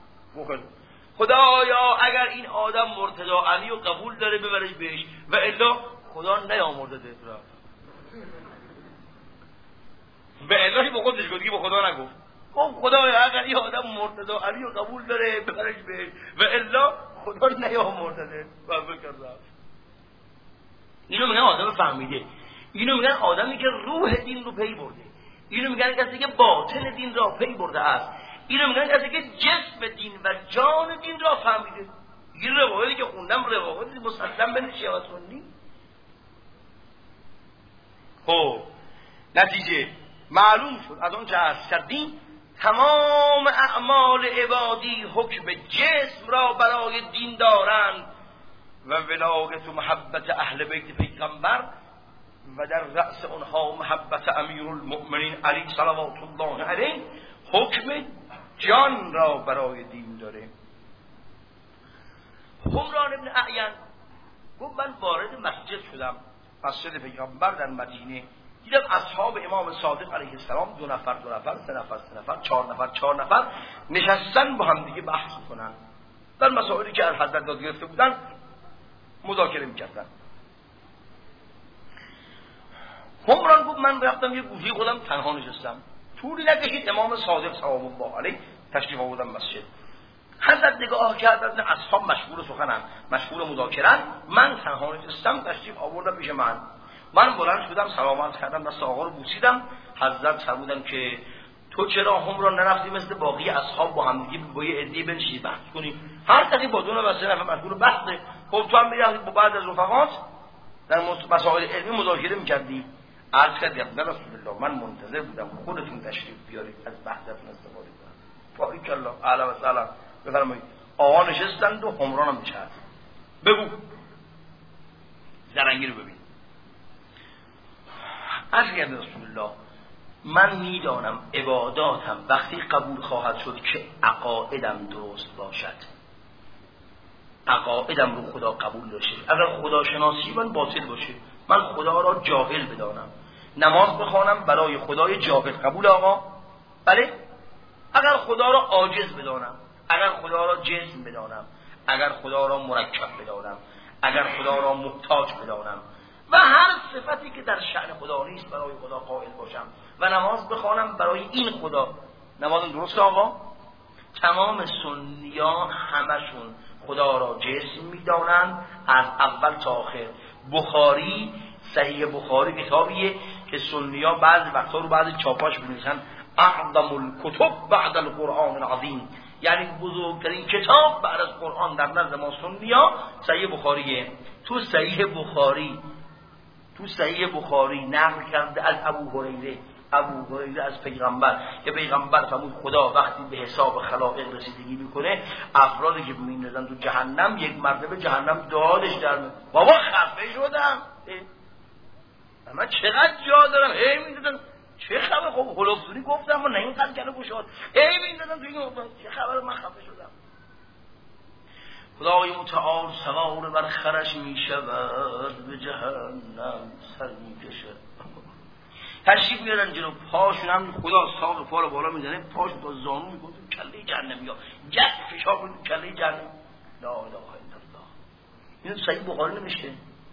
خدایا اگر این آدم مرتضی علی و قبول داره ببرش بهش و الا خدا نیامرده دید را به الهی با خودش گفت که با خدا نگفت. گفت خدایا اگر این آدم مرتضی علی و قبول داره ببرش بهش و الا خدا نیامرده دید و بکر رفت. اینو میگن آدم فهمیده، اینو میگن آدمی که روح دین رو پی برده، اینو میگن کسی که باطن دین را پی برده است، اینو میگن کسی که جسم دین و جان دین را فهمیده. این روایتی که خوندم روایتی مسلم بین شیعه سنی. خب نتیجه معلوم شد از اون چه عرض کردیم تمام اعمال عبادی حکم جسم را برای دین دارند و ولایت و محبت اهل بیت پیغمبر و در رأس اونها محبت امیرالمؤمنین علی صلوات الله علیه حکم جان را برای دین داره. حمران ابن اعین گفت من وارد مسجد شدم، مسجد پیغمبر در مدینه، دیدم اصحاب امام صادق علیه السلام دو نفر دو نفر سه نفر سه نفر چهار نفر چهار نفر نشستن با هم دیگه بحث کنن در مسائلی که از حضرت داد گرفته بودن مذاکره میکردن. حمران گفت من رفتم یه گوشه خودم تنها نشستم. طولی نکشید امام صادق سلام الله علیه تشریف آوردن مسجد. حضرت نگاه کردن اصحاب مشغول سخنن مشغول مذاکرن، من تنها نشستم تشریف آوردن پیش من. من بلند شدم سلام کردم دست آقا رو بوسیدم. حضرت فرمودن که تو چرا حمران نرفتی مثل باقی اصحاب با هم دیگه با یه عده‌ای بنشینی بحث کنی؟ هر کسی با دو نفر سه نفر مشغول بحثه. خب تو هم می‌رفتی با بعض از رفقات در مسائل علمی مذاکره می‌کردی. عرض کردم نه رسول الله من منتظر بودم خودتون تشریف بیارید از بحثتون استفاده کنم. بارک الله اعلی و سلام. بفرمایید. آقا نشستند و حمران هم نشست. بگو زرنگی رو ببین. عرض کردم رسول الله من میدانم عباداتم وقتی قبول خواهد شد که عقایدم درست باشد، عقایدم رو خدا قبول داشته. اگر خدا شناسی من باطل باشه، من خدا را جاهل بدانم، نماز بخوانم برای خدای جاهل، قبول آقا؟ بله. اگر خدا را عاجز بدانم، اگر خدا را جسم بدانم، اگر خدا را مرکب بدانم، اگر خدا را محتاج بدانم و هر صفتی که در شأن خدا نیست برای خدا قائل باشم و نماز بخوانم برای این خدا، نمازم درست آقا؟ تمام سنی‌ها همشون خدا را جسم میدانند از اول تا آخر. بخاری، صحیح بخاری کتابیه که سنی‌ها بعض وقتا رو بعض چاپاش می‌نویسن اعظم الکتب بعد القرآن العظیم، یعنی بزرگترین کتاب بعد از قرآن در نزد ما سنی‌ها صحیح بخاریه. تو صحیح بخاری تو صحیح بخاری نقل کرده از ابو هریره ابو هریره از پیغمبر که پیغمبر فرمود خدا وقتی به حساب خلائق رسیدگی میکنه افرادی که میندازن تو جهنم یک مرتبه جهنم دادش در بابا خفه شدم، من چقدر جا دارم هی میندازن چه خبر؟ خب هلوفزونی گفتم و نه اینقدر گله گشاد هی میندازن تو این چه خبر؟ من خفه شدم. خدای متعال سوار بر خرش می شود به جهنم سر می کشد. تشریف میارن جلو پاشون هم خدا ساق پا رو بالا میزنه، پاشون تا زانو میکنه کله جهنمی ها جد فشار کنه کله جهنم. لا اله الا الله. این صحیح بخاری نمیشه.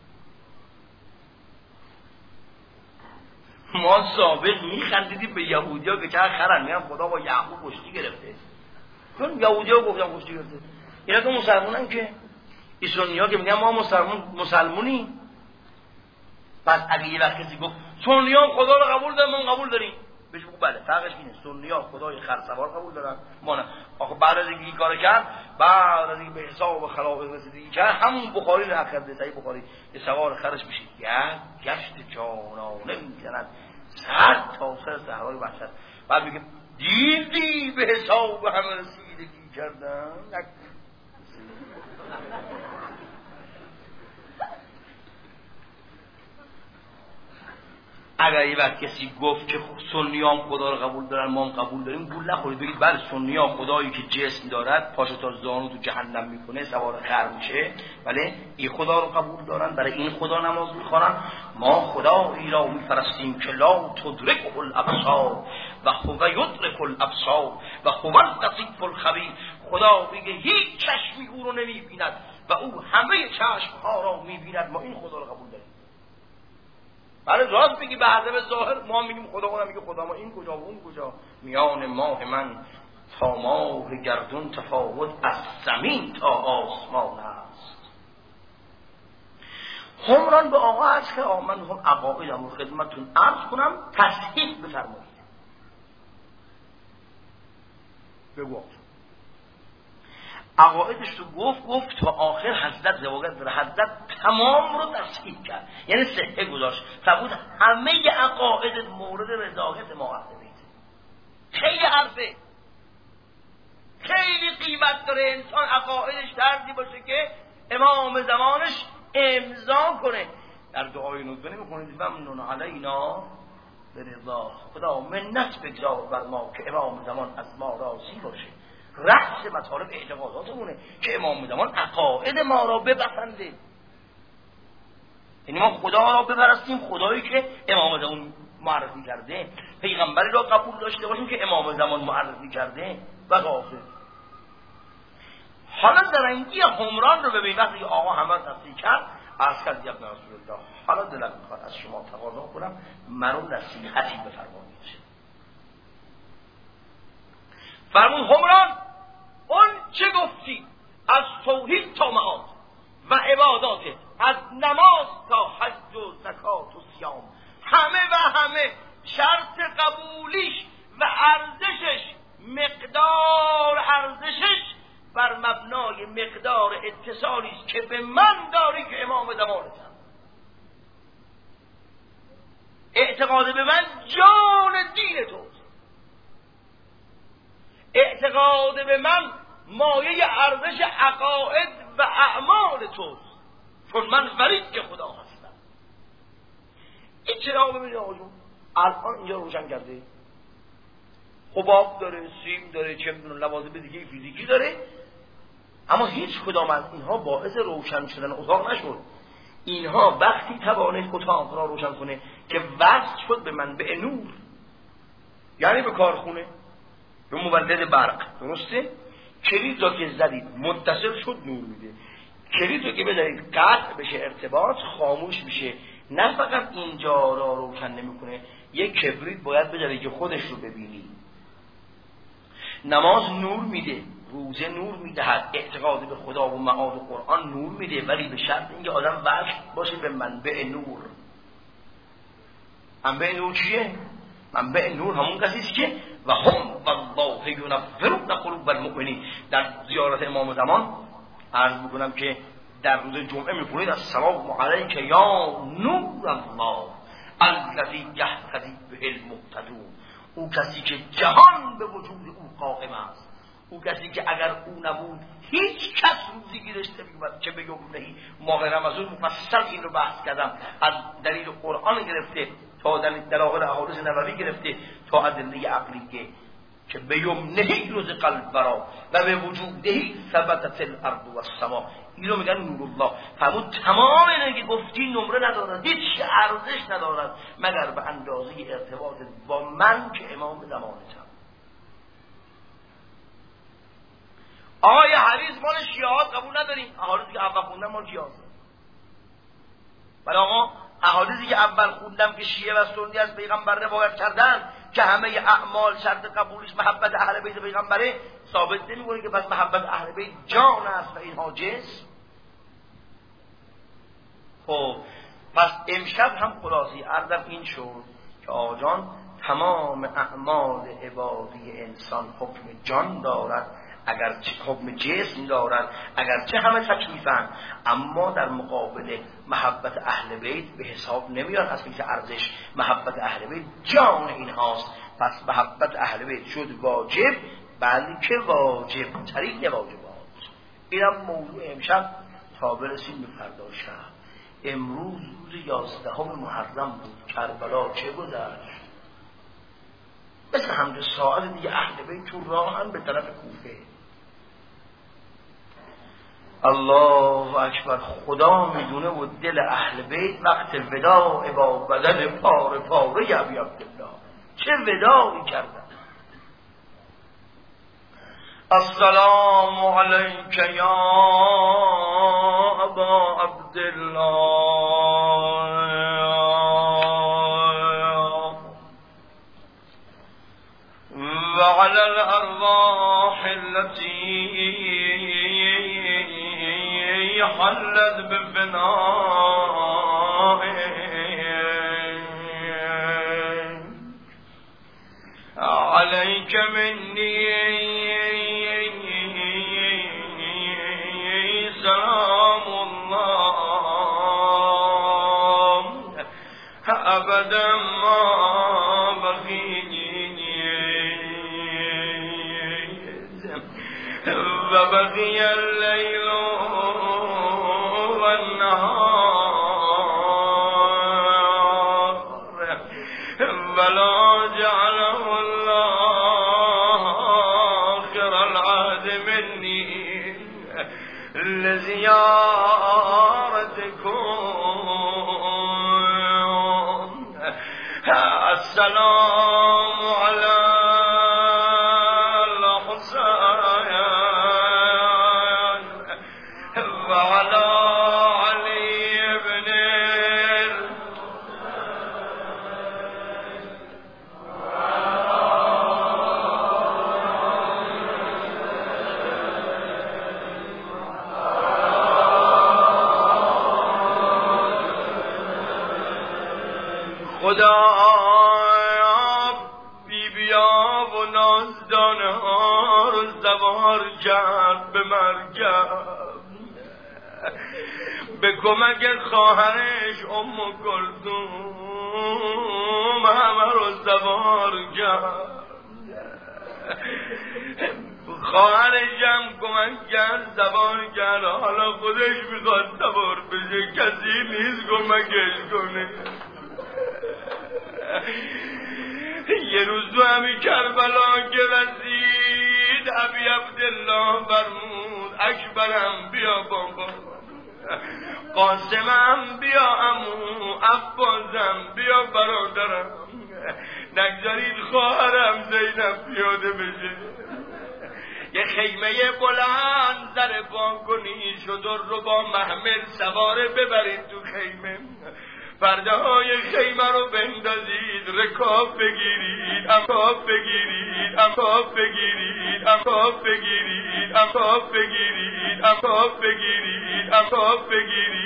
ما ثابت میخندیدیم به یهودی ها که چه خرن میگن خدا با یعقوب کشتی گرفته، چون یهودی ها گفتن کشتی گرفته. اینا که مسلمونن که ایسونی ها که میگن ما مسلمون مسلمونی. پس اگه یه وقت کسی گفت سنی ها خدا رو قبول دارن ما قبول داریم، بهش بگو بله فرقش اینه، سنی ها خدای خرسوار قبول دارن ما نه. آخه بعد از اینکه این کار کرد، بعد از اینکه به حساب خلائق رسیدگی کرد، همون بخاری رو کرده صحیح بخاری که سوار خرش میشه یک گشت جانانه میزند صد تا سر صحرای وحشت. بعد میگه دیدی به حساب همه رسیدگی کردن. اگر یه وقت کسی گفت که سنیان خدا رو قبول دارن ما هم قبول داریم، گول نخورید بگید بله سنیان خدایی که جسم دارد پاشو تا زانو تو جهنم میکنه سوار خر میشه، بله این خدا رو قبول دارن، برای این خدا نماز میخوانن. ما خدایی را میپرستیم که لا تدرکه الابصار و هو یدرک الابصار و هو اللطیف الخبیر. خدا میگه هیچ چشمی او رو نمیبیند و او همه چشم ها را میبیند. ما این خدا رو قبول داریم. برای راست بگی به حسب ظاهر ما میگیم خدا، اونم میگه خدا، ما این کجا و اون کجا. میان ماه من تا ماه گردون تفاوت از زمین تا آسمان است. همران به آقا هست که آقا من هم عقایدم رو خدمتون عرض کنم تصحیح بفرمایید. بگو عقایدش رو گفت گفت تا آخر حضرت روایت داره حضرت تمام رو تصحیح کرد، یعنی صحه گذاشت. فرمود همه عقاید مورد رضایت ما اهل بیت. خیلی حرفه، خیلی قیمت داره انسان عقایدش طرزی باشه که امام زمانش امضا کنه. در دعای نوزه نمی‌خونید ممنون علینا برضا، خدا منت بگذار بر ما که امام زمان از ما راضی باشه. رأس مطالب اعتقاداتمونه که امام زمان عقاید ما را بپسنده، یعنی ما خدا را بپرستیم، خدایی که امام زمان معرفی کرده، پیغمبری را قبول داشته باشیم که امام زمان معرفی کرده و غافل. حالا درنگی همران رو ببین وقتی آقا همه تصدیق کرد عرض کرد ابن رسول الله حالا دلم میخواد از شما تقاضا کنم منو نصیحتی بفرمایید. فرمود همران اون چه گفتی از توحید تا معاد و عبادات، از نماز تا حج و زکات و صیام، همه و همه شرط قبولیش و ارزشش مقدار ارزشش بر مبنای مقدار اتصالی است که به من داری که امام زمانتم. اعتقاد به من جان دین توست، اعتقاد به من مایه ارزش عقاید و اعمال توست، چون من فرید که خدا هستم. این چرا ببینید آقا جون الان اینجا روشن کرده، حباب داره، سیم داره، چه میدونم لوازم دیگه فیزیکی داره، اما هیچ کدام از اینها باعث روشن شدن اتاق نشد. اینها وقتی توانست اتاق را روشن کنه که وصل شد به منبع نور، یعنی به کارخونه، به مولد برق. درسته؟ کلید را که زدید متصل شد نور میده، کلید را که بذارید قطع بشه ارتباط خاموش میشه. نه فقط اینجا را روشن نمیکنه، یک کبریت باید بذاری که خودش رو ببینی. نماز نور میده، روزه نور میدهد، اعتقاد به خدا و معاد و قرآن نور میده، ولی به شرط اینکه آدم وصل باشه به منبع نور. منبع نور چیه؟ منبع نور همون کسی است که و هم والله ینورون قلوب المؤمنین. در زیارت امام زمان عرض میکنم که در روز جمعه میخونید السلام علیک یا نور الله الذی یهتدی به المهتدون. او کسی که جهان به وجود او قائم است، او کسی که اگر او نبود هیچ کس روزی گیرشته میبود که به یمنهی. ماه رمضان مفصل این رو بحث کردم، از دلیل قرآن گرفته تا دلایل احادیث نبوی گرفته تا ادله عقلیه که به یمنهی روز قلب برا و به وجودهی ثبتت الارض و السما. اینو میگن نور الله. فرمود تمام اینه که گفتی نمره ندارد، هیچ ارزش ندارد مگر به اندازه ارتباط با من که امام زمانتم. آقا یه حدیث مال شیعات قبول نداریم، احادیثی که اول خوندم مال شیعات. ولی آقا احادیثی که اول خوندم که شیعه و سنی از پیغمبر روایت کردن که همه اعمال شرط قبولش محبت اهل بیت پیغمبره، ثابت نمی‌کنه که پس محبت اهل بیت جان است و اینها جسم. خب پس امشب هم خلاصی عرضم این شد که آقا جان تمام اعمال عبادی انسان حکم جان دارد، اگر حکم جسم دارد، اگرچه همه تکلیفن، اما در مقابل محبت اهل بیت به حساب نمیاد از اینکه ارزش محبت اهل بیت جان اینهاست. پس محبت اهل بیت شد واجب، بلکه واجب ترین واجبات. اینم موضوع امشب تا برسیم به فردا شب. امروز روز یازدهم محرم بود، کربلا چه گذشت؟ مثل همده ساعت دیگه اهل بیت تو راهن به طرف کوفه. الله اکبر. خدا میدونه و دل اهل بیت وقت وداع با بدن پاره پاره ابی عبدالله چه وداعی کردن. السلام علیک یا ابا عبدالله وعلى الأرواح التي حلت بفنائك عليك مني سلام الله أبدا ما وبقي الليل والنهار ولا جعله الله آخر العهد مني لزيارتكم. السلام على خدا بی بیا و نازدانه ها رو سوار کرد به مرکب، به کمک خواهرش ام کلثوم همه رو سوار کرد. خواهرش هم کمک کرد سوار کرد، حالا خودش میخواد سوار بشه، کسی نیست کمکش کنه. یه روز تو همین کربلا که رسید ابی عبدالله فرمود اکبرم بیا بابا، قاسمم بیا عمو، عباسم بیا برادرم، نگذارید خواهرم زینب پیاده بشه. یه خیمه بلند زر بانگونی شدر رو با محمل سواره ببرید تو خیمه، پرده های خیمه رو بندازید، رکاب بگیرید، امکاب بگیرید، امکاب بگیرید، امکاب بگیرید، امکاب بگیرید، امکاب بگیرید، امکاب بگیرید.